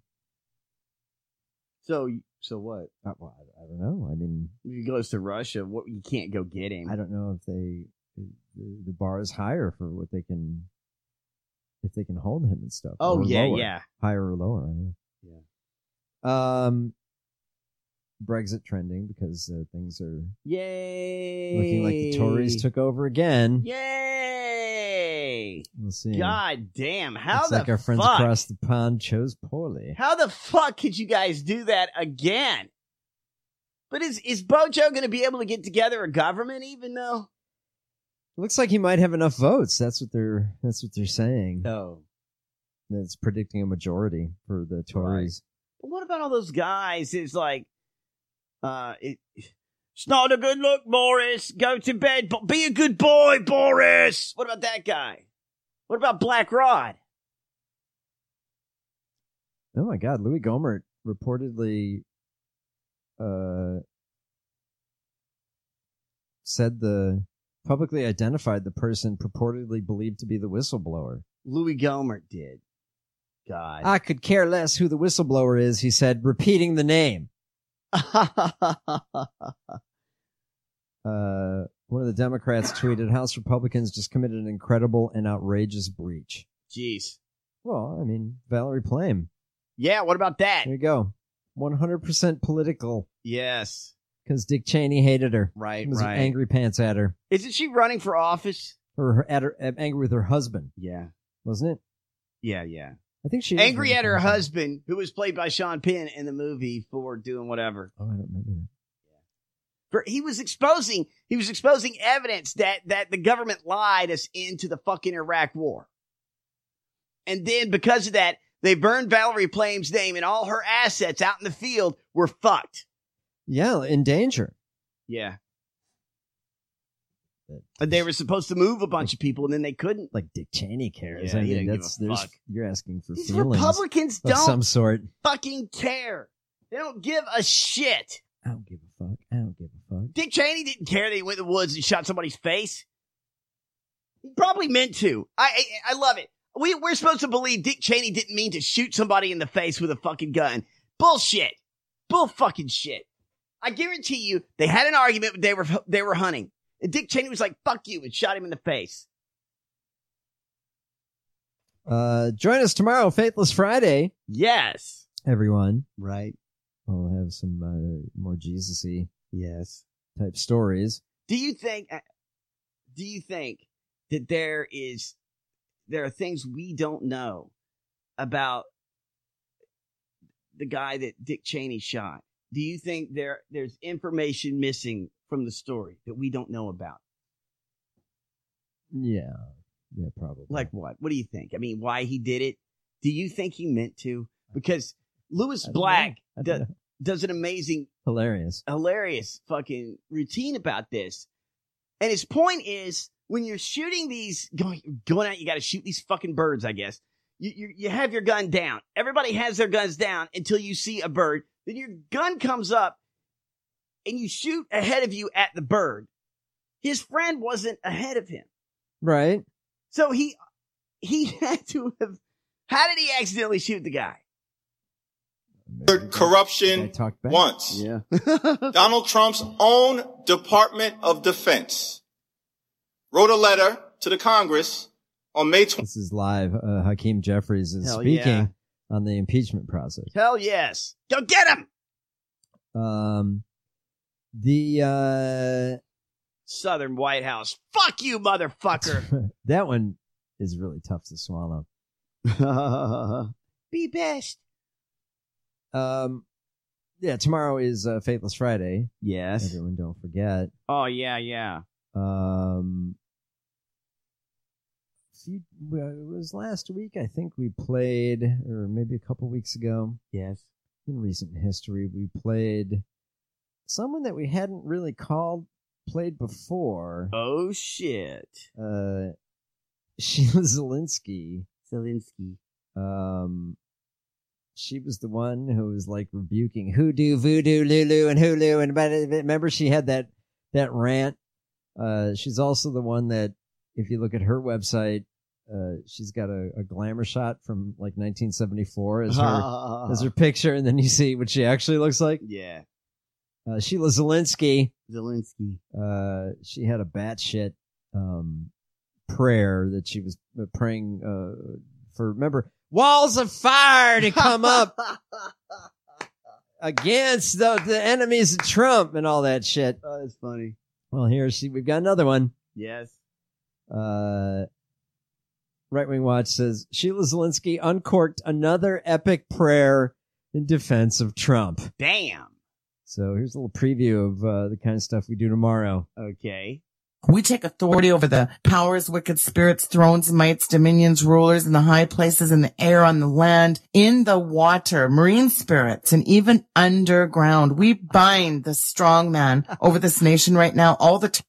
So, so what? I, well, I, I don't know. I mean, If he goes to Russia, what you can't go get him. I don't know if they the, the bar is higher for what they can, if they can hold him and stuff. Oh, or yeah, lower. yeah. Higher or lower. I don't know. Yeah. Um, Brexit trending because uh, things are Yay! looking like the Tories took over again. Yay! We'll see. God damn! How Looks the like our friends fuck? across the pond chose poorly. How the fuck could you guys do that again? But is is Bojo going to be able to get together a government even though? Looks like he might have enough votes. That's what they're. That's what they're saying. Oh, That's predicting a majority for the Tories. But what about all those guys? It's like, uh, it, it's not a good look, Boris. Go to bed, but be a good boy, Boris. What about that guy? What about Black Rod? Oh my God, Louis Gohmert reportedly uh, said the publicly identified the person purportedly believed to be the whistleblower. Louis Gohmert did. God. I could care less who the whistleblower is, he said, repeating the name. Uh, one of the Democrats tweeted, House Republicans just committed an incredible and outrageous breach. Jeez. Well, I mean, Valerie Plame. Yeah, what about that? There you go. one hundred percent political. Yes. Because Dick Cheney hated her. Right, He was right. angry pants at her. Isn't she running for office? Or her, at her, angry with her husband. Yeah. Wasn't it? Yeah, yeah. I think she is Angry running at for her husband. husband, who was played by Sean Penn in the movie for doing whatever. Oh, I don't remember that. For he was exposing he was exposing evidence that that the government lied us into the fucking Iraq war. And then because of that, they burned Valerie Plame's name and all her assets out in the field were fucked. Yeah, in danger. Yeah. And they were supposed to move a bunch of people and then they couldn't. Like Dick Cheney cares. Yeah, I he mean, doesn't give that's a there's fuck. you're asking for These feelings Republicans of don't some sort. fucking care. They don't give a shit. I don't give a fuck. I don't give a fuck. Dick Cheney didn't care that he went in the woods and shot somebody's face. He probably meant to. I I, I love it. We, we're supposed to believe Dick Cheney didn't mean to shoot somebody in the face with a fucking gun. Bullshit. Bull fucking shit. I guarantee you they had an argument when they were, they were hunting. And Dick Cheney was like, fuck you, and shot him in the face. Uh, join us tomorrow, Faithless Friday. Yes. Everyone. Right. We'll have some uh, more Jesus-y Yes. type stories. Do you think, do you think that there is, there are things we don't know about the guy that Dick Cheney shot? do you think there there's information missing from the story that we don't know about? Yeah. Yeah, probably. Like what? What do you think? I mean, why he did it? Do you think he meant to? Because Lewis Black do, does an amazing, hilarious, hilarious fucking routine about this. And his point is, when you're shooting these, going, going out, you got to shoot these fucking birds, I guess. You, you, you have your gun down. Everybody has their guns down until you see a bird. Then your gun comes up and you shoot ahead of you at the bird. His friend wasn't ahead of him. Right. So he, he had to have, how did he accidentally shoot the guy? Corruption once. Yeah. Donald Trump's own Department of Defense wrote a letter to the Congress on May twentieth. This is live. Uh, Hakeem Jeffries is Hell speaking yeah. on the impeachment process. Hell yes. Go get him. Um, the, uh, Southern White House. Fuck you, motherfucker. that one is really tough to swallow. Be best. Um, yeah, tomorrow is uh, Faithless Friday. Yes. Everyone don't forget. Oh, yeah, yeah. Um, few, well, it was last week, I think we played, or maybe a couple weeks ago. Yes. In recent history, we played someone that we hadn't really called, played before. Oh, shit. Uh, Sheila Zelinsky. Zelinsky. Um, she was the one who was like rebuking hoodoo, voodoo, Lulu, and Hulu. And but remember, she had that that rant. Uh, she's also the one that, if you look at her website, uh, she's got a, a glamour shot from like nineteen seventy-four as her as her picture, and then you see what she actually looks like. Yeah. Uh, Sheila Zelinsky. Zelinsky. Uh, she had a batshit um, prayer that she was praying uh, for. Remember, walls of fire to come up against the, the enemies of Trump and all that shit. Oh, that's funny. Well, here she we've got another one. Yes. Uh, Right Wing Watch says Sheila Zelinsky uncorked another epic prayer in defense of Trump. Damn. So here's a little preview of uh, the kind of stuff we do tomorrow. Okay. We take authority over the powers, wicked spirits, thrones, mights, dominions, rulers in the high places, in the air, on the land, in the water, marine spirits, and even underground. We bind the strong man over this nation right now. All the t-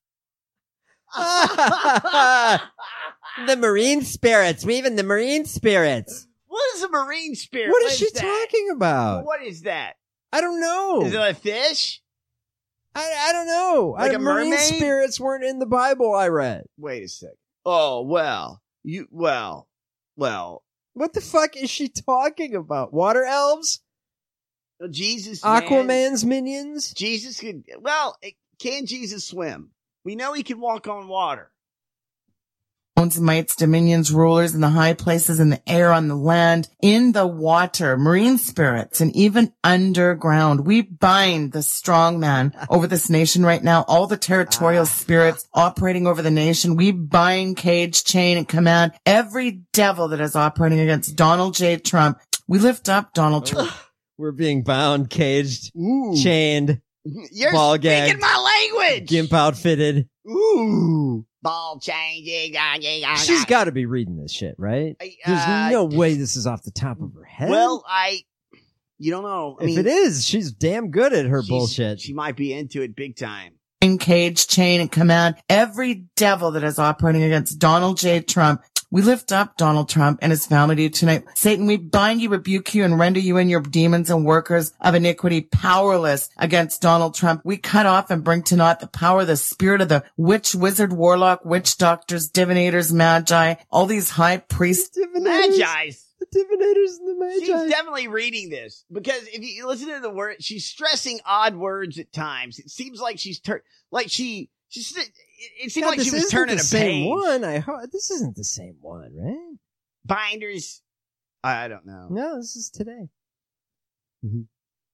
the marine spirits, we even the marine spirits. What is a marine spirit? What is she that? talking about? What is that? I don't know. Is it a fish? I I don't know. Like I, a marine mermaid? spirits weren't in the Bible I read. Wait a second. Oh, well. You, well, well. What the fuck is she talking about? Water elves? Jesus, man. Aquaman's minions? Jesus could, well, can Jesus swim? We know he can walk on water. thrones, mights, dominions, rulers in the high places, in the air, on the land, in the water, marine spirits, and even underground. We bind the strong man over this nation right now. All the territorial spirits operating over the nation. We bind, cage, chain, and command every devil that is operating against Donald J. Trump. We lift up Donald Trump. We're being bound, caged, Ooh. chained, You're ball speaking gagged, my language. gimp outfitted. Ooh. Ball changing. She's got to be reading this shit, right? Uh, There's no way this is off the top of her head. Well, I, you don't know. I if mean, it is, she's damn good at her she's- bullshit. She might be into it big time. Cage, chain, and command every devil that is operating against Donald J. Trump. We lift up Donald Trump and his family to you tonight. Satan, we bind you, rebuke you, and render you and your demons and workers of iniquity powerless against Donald Trump. We cut off and bring to naught the power, the spirit of the witch, wizard, warlock, witch doctors, divinators, magi, all these high priests. Magi's. The divinators and the magi. She's definitely reading this because if you listen to the word, she's stressing odd words at times. It seems like she's tur- like she, she's, it, it seemed God, like she this was isn't turning the a same page. one. I ho- this isn't the same one, right? Binders. I don't know. No, this is today. Mm-hmm.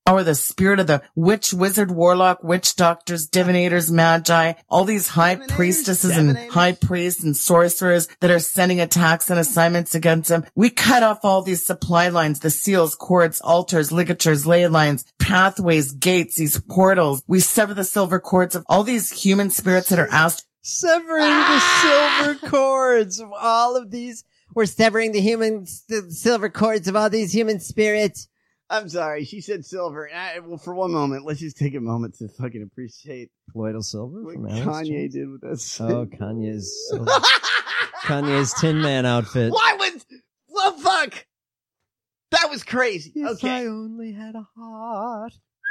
Or the spirit of the witch, wizard, warlock, witch doctors, divinators, magi, all these high priestesses and high priests and sorcerers that are sending attacks and assignments against them. We cut off all these supply lines, the seals, cords, altars, ligatures, ley lines, pathways, gates, these portals. We sever the silver cords of all these human spirits that are asked. Severing ah! the silver cords of all of these. We're severing the human the silver cords of all these human spirits. I'm sorry, she said silver. I, well, for one moment, let's just take a moment to fucking appreciate colloidal silver what from Kanye did with us. Oh, Kanye's Kanye's Tin Man outfit. Why would? Well, fuck. That was crazy. If okay. I only had a heart.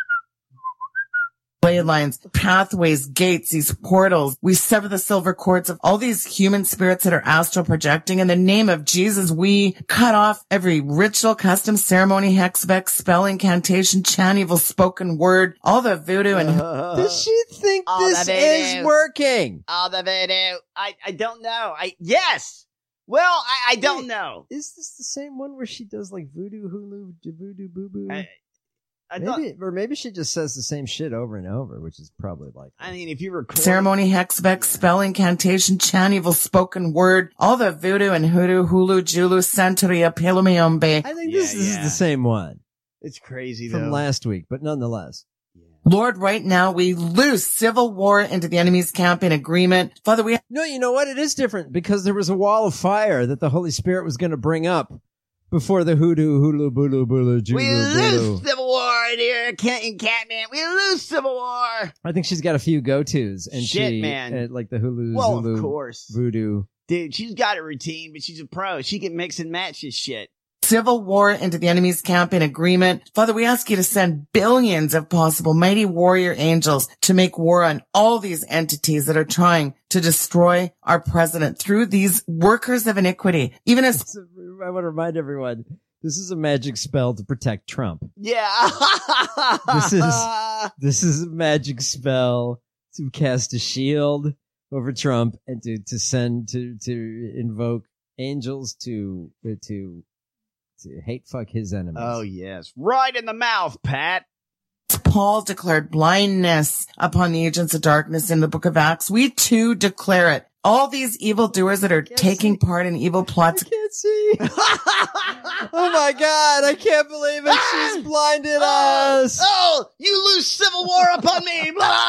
Ley lines, pathways, gates, these portals. We sever the silver cords of all these human spirits that are astral projecting. In the name of Jesus, we cut off every ritual, custom, ceremony, hex, vex, spell, incantation, chant, evil, spoken word, all the voodoo and... Uh, Does she think this is working? All the voodoo. I, I don't know. I Yes. Well, I, I don't Wait, know. Is this the same one where she does like voodoo, hulu, voodoo, boo boo? I, I maybe, or maybe she just says the same shit over and over, which is probably like. I mean, if you record ceremony, hex, vex, yeah. spell, incantation, chant, evil, spoken word, all the voodoo and hoodoo, hulu, julu, santeria, pelumiombe. I think this, yeah, this yeah. is the same one. It's crazy from though. last week, but nonetheless. Lord, right now we loose civil war into the enemy's camp in agreement. Father, we... No, you know what? It is different because there was a wall of fire that the Holy Spirit was going to bring up before the hoodoo, hulu, bulu, bulu, julu, we bulu. lose civil war in here, in Catman. We lose civil war. I think she's got a few go-tos. And Shit, she, man. Uh, like the hulu, well, Zulu, of course. voodoo. Dude, she's got a routine, but she's a pro. She can mix and match this shit. Civil war into the enemy's camp in agreement. Father, we ask you to send billions of possible mighty warrior angels to make war on all these entities that are trying to destroy our president through these workers of iniquity. Even as I want to remind everyone, this is a magic spell to protect Trump. Yeah. this is this is a magic spell to cast a shield over Trump and to to send to to invoke angels to to. to hate fuck his enemies. Oh, yes. Right in the mouth, Pat. Paul declared blindness upon the agents of darkness in the book of Acts. We too declare it. All these evildoers that are taking see. part in evil plots. I can't see. Oh my God. I can't believe it. She's blinded oh, us. Oh, you lose civil war upon me.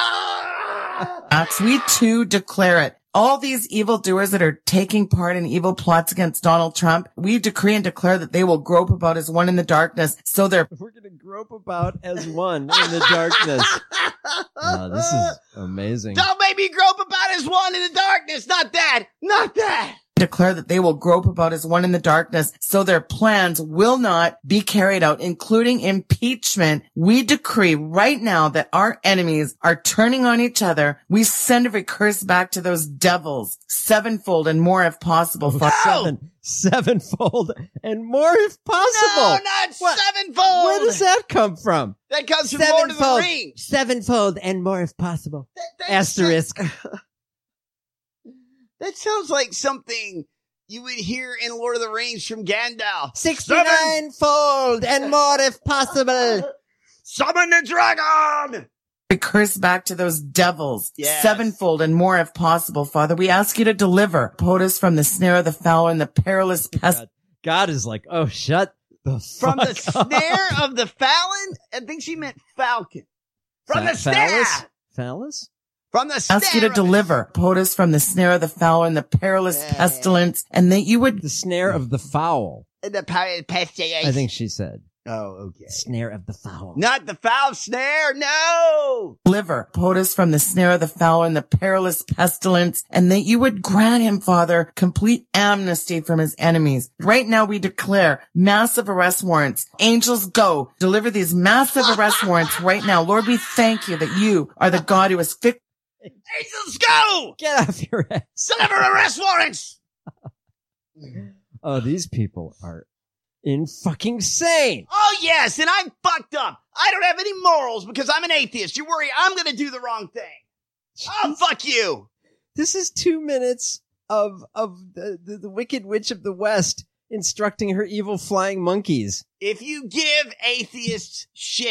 Acts, we too declare it. All these evildoers that are taking part in evil plots against Donald Trump, we decree and declare that they will grope about as one in the darkness. So they're... We're going to grope about as one in the darkness. Oh, this is amazing. Don't make me grope about as one in the darkness. Not that. Not that. Declare that they will grope about as one in the darkness, so their plans will not be carried out, including impeachment. We decree right now that our enemies are turning on each other. We send every curse back to those devils, sevenfold and more if possible. No! Seven, sevenfold and more if possible. No, not what? sevenfold. Where does that come from? That comes from Lord of the Rings. Sevenfold and more if possible. That, Asterisk. That sounds like something you would hear in Lord of the Rings from Gandalf. Sixty-nine-fold and more if possible. Summon the dragon! We curse back to those devils, yes. sevenfold and more if possible, Father. We ask you to deliver POTUS from the snare of the fowler and the perilous pest. God, God is like, oh, shut the From fuck the up. snare of the Fallon? I think she meant Falcon. From Fa- the snare! Phallus? Phallus? From the snare. Ask you to deliver POTUS from the snare of the fowler and the perilous yeah. pestilence, and that you would... The snare of the fowl. The pestilence. I think she said. Oh, okay. Snare of the fowl. Not the foul snare, no! Deliver POTUS from the snare of the fowler and the perilous pestilence, and that you would grant him, Father, complete amnesty from his enemies. Right now we declare massive arrest warrants. Angels, go. Deliver these massive arrest warrants right now. Lord, we thank you that you are the God who has fixed... Angels, go! Get off your ass. Deliver arrest warrants! Oh, these people are in fucking sane. Oh, yes, and I'm fucked up. I don't have any morals because I'm an atheist. You worry I'm going to do the wrong thing. Jeez. Oh, fuck you. This is two minutes of of the, the, the Wicked Witch of the West instructing her evil flying monkeys. If you give atheists shit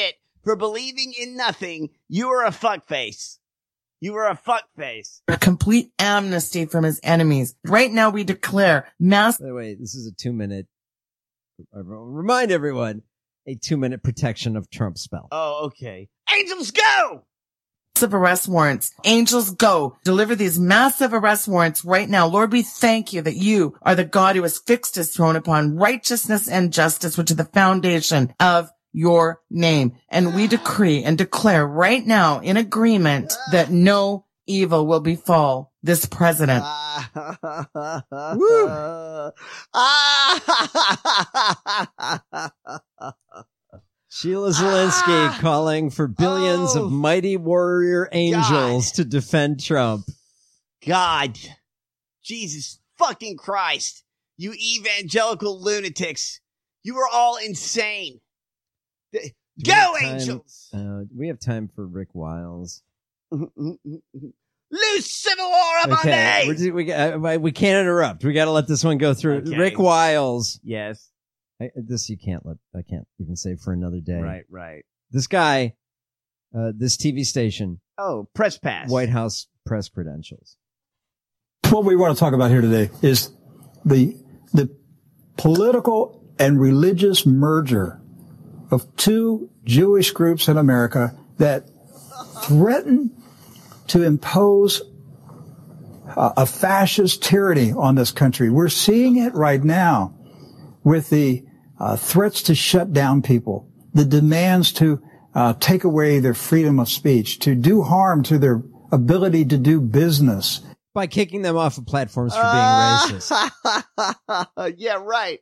for believing in nothing. You are a fuckface. You are a fuckface. A complete amnesty from his enemies. Right now we declare mass. By the way, this is a two minute, remind everyone, a two minute protection of Trump spell. Oh, okay. Angels go! Massive arrest warrants. Angels go. Deliver these massive arrest warrants right now. Lord, we thank you that you are the God who has fixed his throne upon righteousness and justice, which are the foundation of your name. And we decree and declare right now in agreement that no evil will befall this president. Woo. Sheila Zelinsky ah, calling for billions oh, of mighty warrior angels God. to defend Trump. God. Jesus fucking Christ. You evangelical lunatics. You are all insane. Do Go, time, angels. Uh, we have time for Rick Wiles. Loose civil war up okay, on me. We, uh, we can't interrupt. We got to let this one go through. Okay. Rick Wiles. Yes. I, this you can't let. I can't even say for another day. Right, right. This guy, uh, this T V station. Oh, press pass. White House press credentials. What we want to talk about here today is the the political and religious merger of two Jewish groups in America that threaten to impose a, a fascist tyranny on this country. We're seeing it right now with the uh, threats to shut down people, the demands to uh, take away their freedom of speech, to do harm to their ability to do business. By kicking them off of platforms for being uh, racist. Yeah, right.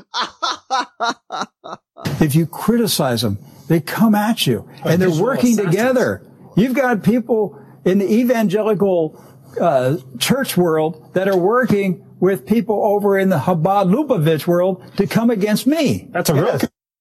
If you criticize them, they come at you, and they're working together. You've got people in the evangelical uh, church world that are working with people over in the Chabad Lubavitch world to come against me. That's a real.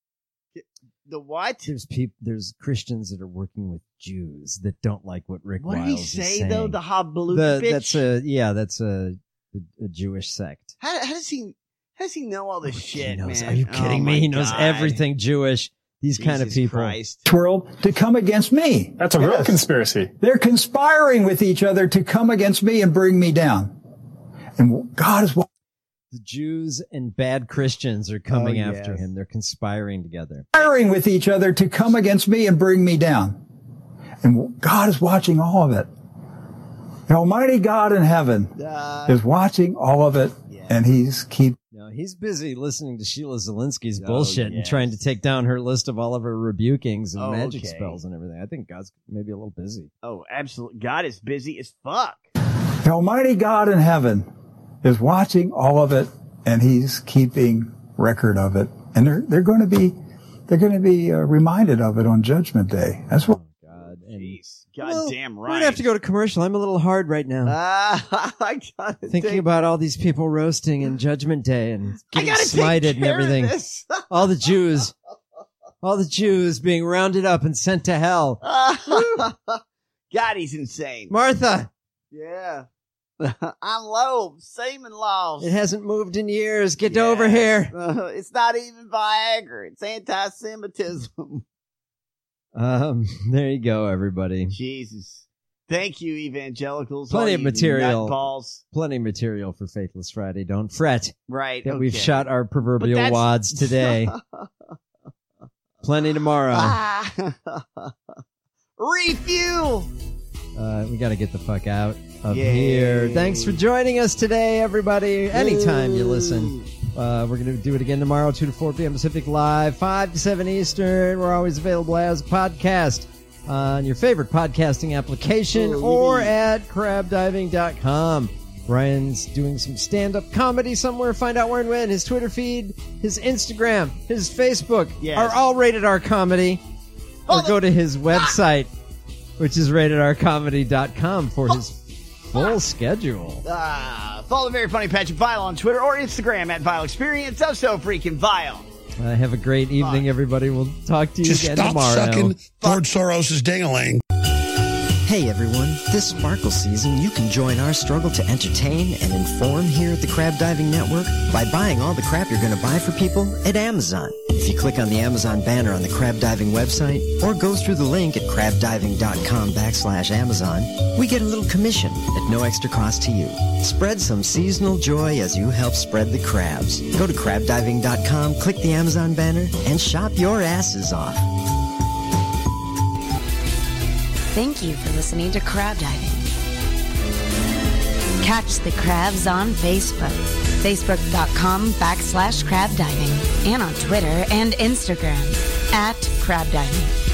The what? There's people. There's Christians that are working with Jews that don't like what Rick what Wiles did he is say, saying. though? The Chabad That's a yeah. That's a a, a Jewish sect. How, how does he? How does he know all this oh, shit, knows, man? Are you kidding oh me? He knows God. everything Jewish. These Jesus kind of people. Christ. World to come against me. That's a yes. real conspiracy. They're conspiring with each other to come against me and bring me down. And God is. The Jews and bad Christians are coming oh, after yes. him. They're conspiring together. Conspiring with each other to come against me and bring me down. And God is watching all of it. The Almighty God in heaven uh, is watching all of it, yeah. and he's keep. No, he's busy listening to Sheila Zelinsky's oh, bullshit yes. and trying to take down her list of all of her rebukings and oh, magic okay. spells and everything. I think God's maybe a little busy. Oh, absolutely. God is busy as fuck. The Almighty God in heaven is watching all of it, and he's keeping record of it. And they're they're going to be they're going to be uh, reminded of it on Judgment Day. That's what. Oh, God, and Jeez, goddamn well, right. We're gonna have to go to commercial. I'm a little hard right now. Uh, I gotta Thinking take... about all these people roasting in Judgment Day and getting I smited and everything. All the Jews, all the Jews being rounded up and sent to hell. God, he's insane. Martha. Yeah. I'm low. Semen lost. It hasn't moved in years. Get yes. over here. Uh, it's not even Viagra. It's anti-Semitism. Um, there you go, everybody. Jesus. Thank you, evangelicals. Plenty of material. Nutballs. Plenty of material for Faithless Friday. Don't fret. Right. That okay. we've shot our proverbial wads today. Plenty tomorrow. Refuel. Uh, we got to get the fuck out of Yay. here. Thanks for joining us today, everybody. Anytime you listen. Uh, we're going to do it again tomorrow, two to four p.m. Pacific Live, five to seven Eastern. We're always available as a podcast on your favorite podcasting application oh, or at crab diving dot com. Brian's doing some stand-up comedy somewhere. Find out where and when. His Twitter feed, his Instagram, his Facebook yes. are all Rated R Comedy. Or go to his website, which is rated r comedy dot com for his full schedule. Uh, follow the Very Funny Patrick Vile on Twitter or Instagram at Vile Experience. I'm so freaking vile. Uh, have a great evening, everybody. We'll talk to you Just again stop tomorrow. Sucking George Soros' ding-a-ling. Hey everyone, this sparkle season you can join our struggle to entertain and inform here at the Crab Diving Network by buying all the crap you're going to buy for people at Amazon. If you click on the Amazon banner on the Crab Diving website or go through the link at crabdiving.com backslash Amazon, we get a little commission at no extra cost to you. Spread some seasonal joy as you help spread the crabs. Go to crabdiving dot com, click the Amazon banner, and shop your asses off. Thank you for listening to Crab Diving. Catch the crabs on Facebook, facebook.com backslash crab diving, and on Twitter and Instagram at crab diving.